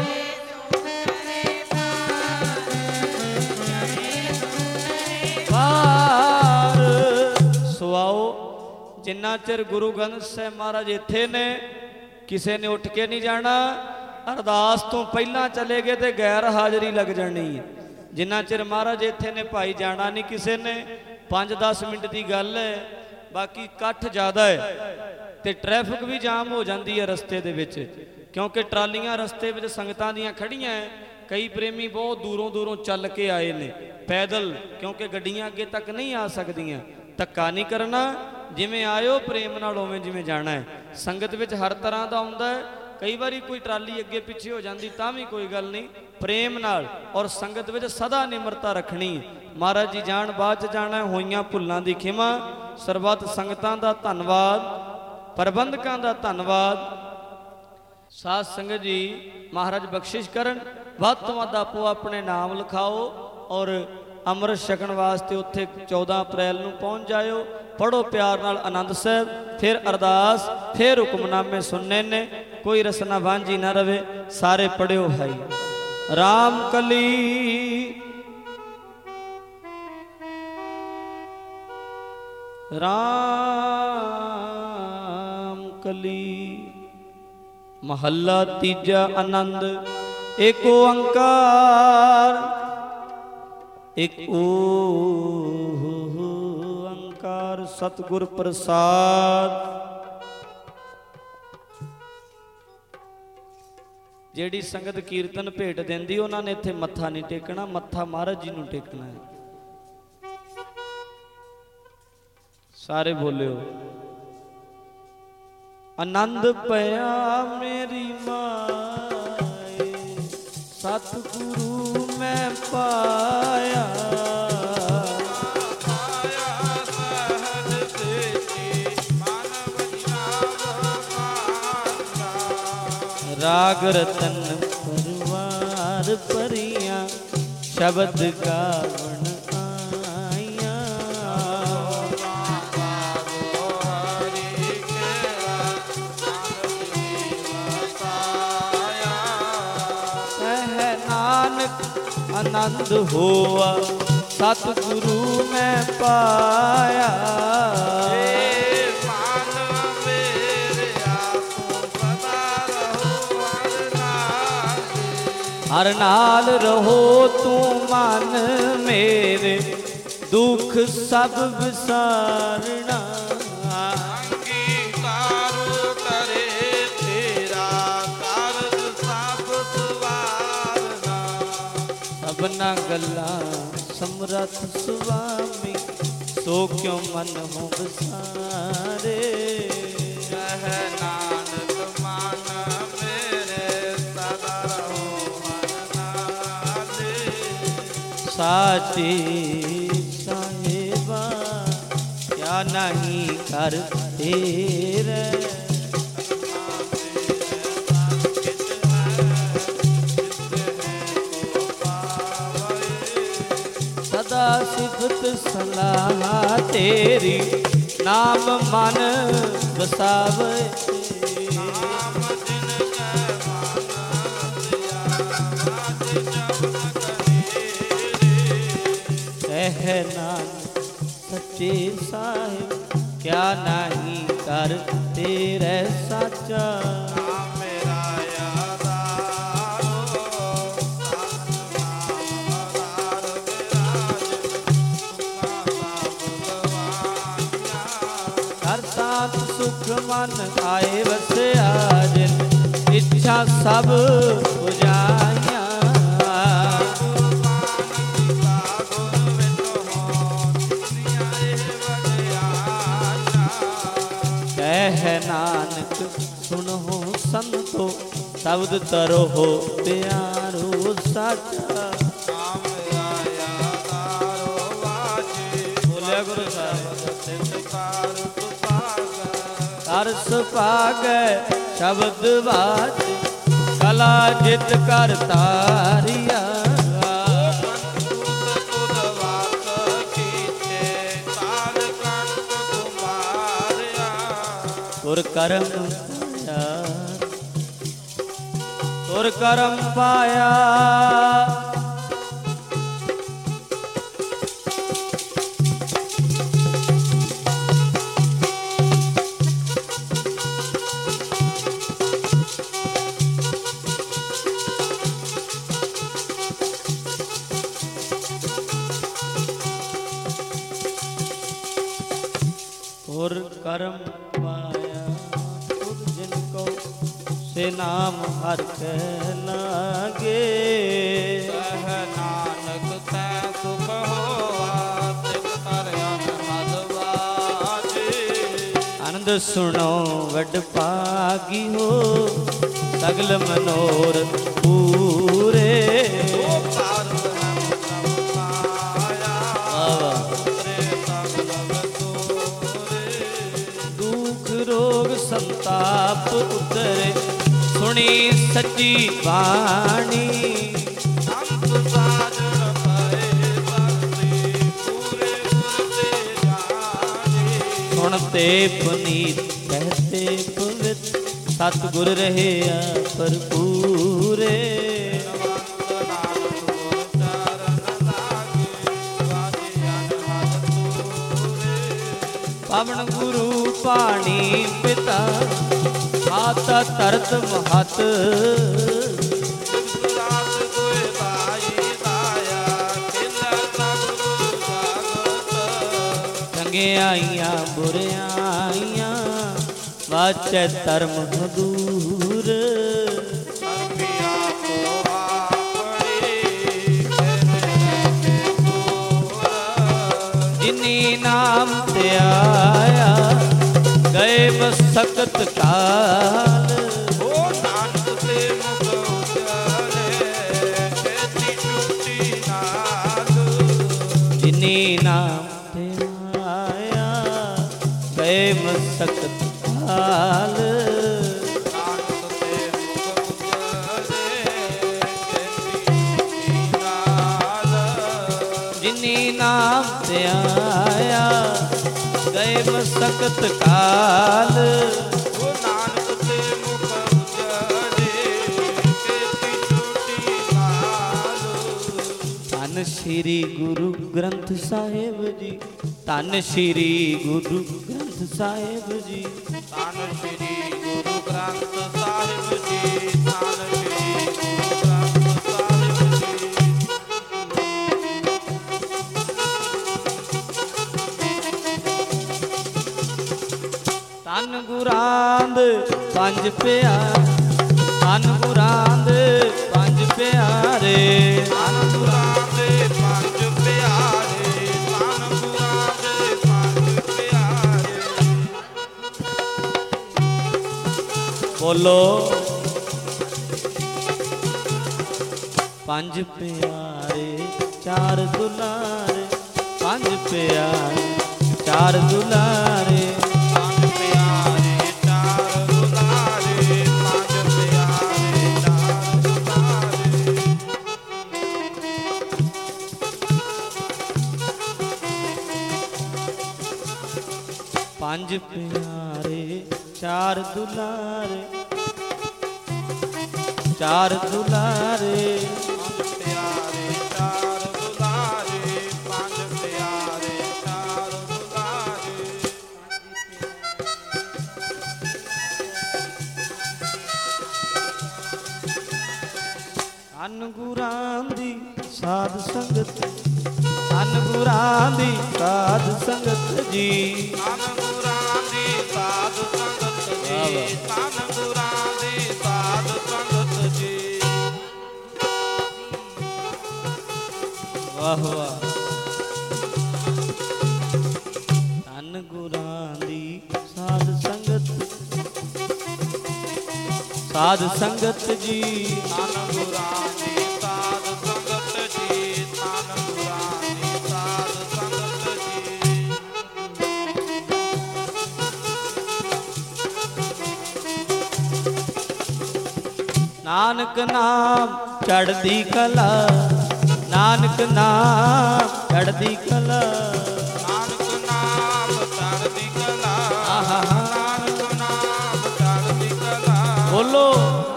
ਪਾਰ। ਸੋ ਆਓ, ਜਿੰਨਾ ਚਿਰ ਗੁਰੂ ਗ੍ਰੰਥ ਸਾਹਿਬ ਮਹਾਰਾਜ ਇੱਥੇ ਨੇ, ਕਿਸੇ ਨੇ ਉੱਠ ਕੇ ਨਹੀਂ ਜਾਣਾ। ਅਰਦਾਸ ਤੋਂ ਪਹਿਲਾਂ ਚਲੇ ਗਏ ਤੇ ਗੈਰ ਹਾਜ਼ਰੀ ਲੱਗ ਜਾਣੀ ਹੈ। ਜਿੰਨਾ ਚਿਰ ਮਹਾਰਾਜ ਇੱਥੇ ਨੇ ਭਾਈ ਜਾਣਾ ਨਹੀਂ ਕਿਸੇ ਨੇ। ਪੰਜ ਦਸ ਮਿੰਟ ਦੀ ਗੱਲ ਹੈ, ਬਾਕੀ ਇਕੱਠ ਜ਼ਿਆਦਾ ਹੈ ਤੇ ਟ੍ਰੈਫਿਕ ਵੀ ਜਾਮ ਹੋ ਜਾਂਦੀ ਹੈ ਰਸਤੇ ਦੇ ਵਿੱਚ। क्योंकि ट्रालियां रस्ते में संगतां दियां खड़ियां है, कई प्रेमी बहुत दूरों दूरों चल के आए ने पैदल, क्योंकि गड्डियां अगे तक नहीं आ सकदियां। धक्का नहीं करना, जिमें आयो प्रेम नाल उवें जिमें जाना है। संगत विच हर तरह का आउंदा है, कई बारी कोई ट्राली अगे पिछे हो जाती तां भी कोई गल नहीं, प्रेम नाल और संगत विच सदा निमरता रखनी। महाराज जी जान बाद च जाना, होइयां भुल्लां दी खिमा। सरबत संगतां दा धन्नवाद, प्रबंधकां दा धन्नवाद। साध संगत जी महाराज बख्शिश करन, वध तो वध आपो अपने नाम लिखाओ और अमृत छकण वास्ते उत्थे चौदह अप्रैल नूं पहुँच जाओ। पढ़ो प्यार नाल आनंद साहब, फिर अरदास, फिर हुक्मनामे सुनने ने, कोई रसना वांझी ना रवे। सारे पढ़ियो भाई। राम कली राम कली महला तीजा आनंद। एक ओंकार, एक ओंकार सतगुर प्रसाद। जेड़ी संगत कीर्तन भेट देंदी उन्होंने इत्थे मत्था नहीं टेकना, मत्था महाराज जी नूं टेकना है। सारे बोलियो। आनंद पया मेरी माए, सतगुरु मैं पाया। राग रतन परवार परियां, शब्द गावन आया। कह नानक आनंद होआ, सतगुरु मैं पाया। हर नाल रहो तू मन मेरे, दुख सब विसारना। करे तेरा कारज सब सवारना। सबना गल्ला समरथ सुवामी, सो क्यों मन हो विसारे। कह नानक मान मेरे, सदा रहो साचे साहेबा, क्या नहीं कर तेरे। सदा सिफत सलाह तेरी, नाम मन बसावे। है नानक सच्चे साहिब, क्या नहीं कर तेरे साचा। मेरा कर साथ सुख मन आए वसिया, जिन इच्छा सब बुझाइया। है नानक सुनो संतो, शब्द तरो हो प्यारो साचा। बोलिया गुरु साहब। कर सुभागै शब्द बाज, कला जित कर तारिया। तुर करम पाया, तुर करम पाया। तुर करम पाया, तुर जिनको ਸੇ ਨਾਮ ਹਰ ਕੈ ਲਾਗੇ। ਕਹਿ ਨਾਨਕ ਤੈ ਸੁਖ ਹੋਆ ਤਿਤ ਤਰ ਅਨਹਦ ਵਾਜੇ। ਆਨੰਦ ਸੁਣੋ ਵੱਡ ਭਾਗੀ ਹੋ ਸਗਲ ਮਨੋਰਥ ਪੂਰੇ। ਉਹ ਪਾਰ ਬ੍ਰਹਮ ਪ੍ਰਭ ਪਾਇਆ ਉਤਰੇ ਸਗਲ ਤੋਰੇ। ਦੁਖ ਰੋਗ ਸੰਤਾਪ ਉਤਰੇ ਸੁਣੀ ਸੱਚੀ ਬਾਣੀ। ਅੰਤ ਸਾਜਣ ਪਏ ਭਗਤੀ ਪੂਰੇ ਗੁਰ ਤੇ ਜਾਣੇ। ਸੁਣ ਤੇ ਪੁਨੀਤ ਕਹਤੇ ਪਵਿੱਤ ਸਤਿਗੁਰ ਰਹਿਆ ਭਰਪੂਰੇ। ਪਵਨ ਗੁਰੂ ਪਾਣੀ ਪਿਤਾ ਮਾਤਾ ਤਰਤ ਮਹਤ। ਚੰਗਿਆਈਆਂ ਬੁਰਿਆਈਆਂ ਵਾਚੈ ਧਰਮ ਹਦੂਰ। ਜਿਨੀ ਨਾਮ ਤੇ ਆਇਆ ਗਏ ਮਸਕਤ ਕਾਲ। ਉਹ ਨਾਨਕ ਤੇ ਮੁਖ ਉਜਲੇ ਛੇਤੀ ਛੁੱਟੀ ਨਾਲ। ਜਿਨੀ ਨਾਮ ਤੇ ਆਇਆ ਗਏ ਮਸਕਤ ਕਾਲ। ਨਾਨਕ ਤੇ ਮੁਖ ਉਜਲੇ ਛੇਤੀ ਛੁੱਟੀ ਨਾਲ। ਜਿਨੀ ਨਾਮ ਤੇ ਆਇਆ ਗਏ ਮਸਕਤ ਕਾਲ। ਉਹ ਨਾਨਕ ਤੇ ਮੁਖ ਉਜਲੇ ਛੇਤੀ ਛੁੱਟੀ ਨਾਲ। ਧੰਨ ਸ਼੍ਰੀ ਗੁਰੂ ਗ੍ਰੰਥ ਸਾਹਿਬ ਜੀ। ਧੰਨ ਸ਼੍ਰੀ ਗੁਰੂ ਗ੍ਰੰਥ ਸਾਹਿਬ ਜੀ। ਧੰਨ ਸ਼੍ਰੀ ਗੁਰੂ ਗ੍ਰੰਥ ਸਾਹਿਬ ਜੀ। ਧੰਨ ਸ਼੍ਰੀ ਗੁਰੂ ਗ੍ਰੰਥ ਸਾਹਿਬ ਜੀ। ਧੰਨ ਗੁਰਾਂਦ ਪੰਜ ਪਿਆਰੇ। ਧੰਨ ਗੁਰਾਂਦ ਪੰਜ ਪਿਆਰੇ। ਧੰਨ ਗੁਰਾਂ ਦੇ ਪੰਜ ਪਿਆਰੇ। ਧੰਨ ਗੁਰਾਂ ਦੇ ਪੰਜ ਪਿਆਰੇ। ਬੋਲੋ ਪੰਜ ਪਿਆਰੇ ਚਾਰ ਦੁਲਾਰੇ। ਪੰਜ ਪਿਆਰੇ ਚਾਰ ਦੁਲਾਰੇ। ਪੰਜ ਪਿਆਰੇ ਚਾਰ ਦੁਲਾਰੇ। ਪੰਜ ਪਿਆਰੇ ਚਾਰ ਦੁਲਾਰੇ। ਪੰਜ ਪਿਆਰੇ ਚਾਰ ਦੁਲਾਰੇ। ਚਾਰ ਦੁਲਾਰੇ। ਪੰਜ ਪਿਆਰੇ ਚਾਰ ਦੁਲਾਰੇ। ਪੰਜ ਪਿਆਰੇ ਚਾਰ ਦੁਲਾਰੇ। ਧੰਨ ਗੁਰਾਂ ਦੀ ਸਾਧ ਸੰਗਤ। ਧੰਨ ਗੁਰਾਂ ਦੀ ਸਾਧ ਸੰਗਤ ਜੀ। ਧੰਨ ਗੁਰਾਂ ਦੀ ਸਾਧ ਸੰਗਤ ਜੀ। ਧੰਨ ਗੁਰਾਂ ਦੀ ਸਾਧ ਸੰਗਤ ਜੀ। ਵਾਹ ਵਾਹ। ਧੰਨ ਗੁਰਾਂ ਦੀ ਸਾਧ ਸੰਗਤ। ਸਾਧ ਸੰਗਤ ਜੀ। ਧੰਨ ਗੁਰਾਂ ਦੀ ਸਾਧ ਸੰਗਤ ਜੀ। ਧੰਨ ਗੁਰਾਂ ਦੀ ਸਾਧ ਸੰਗਤ ਜੀ। ਨਾਨਕ ਨਾਮ ਚੜ੍ਹਦੀ ਕਲਾ। ਨਾਨਕ ਨਾਮ ਚੜ੍ਹਦੀ ਕਲਾ। ਨਾਨਕ ਨਾਮ ਚੜ੍ਹਦੀ ਕਲਾ। ਆਹਾ। ਨਾਨਕ ਨਾਮ ਚੜ੍ਹਦੀ ਕਲਾ। ਬੋਲੋ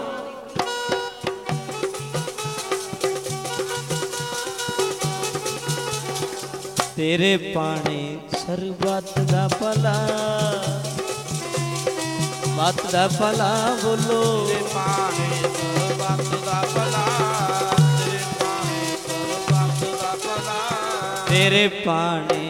ਤੇਰੇ ਪਾਣੇ ਸਰਬੱਤ ਦਾ ਭਲਾ। ਬੱਤ ਦਾ ਭਲਾ ਬੋਲੋ। ਤੇਰੇ ਪਾਣੇ ਸਰਬੱਤ ਦਾ ਭਲਾ। ਤੇਰੇ ਪਾਣੇ ਸਰਬੱਤ ਦਾ ਭਲਾ। ਤੇਰੇ ਪਾਣੇ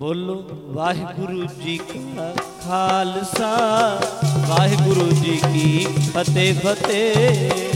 ਬੋਲੋ ਵਾਹਿਗੁਰੂ ਜੀ ਕਾ ਖਾਲਸਾ ਵਾਹਿਗੁਰੂ ਜੀ ਕੀ ਫਤਿਹ ਫਤਿਹ।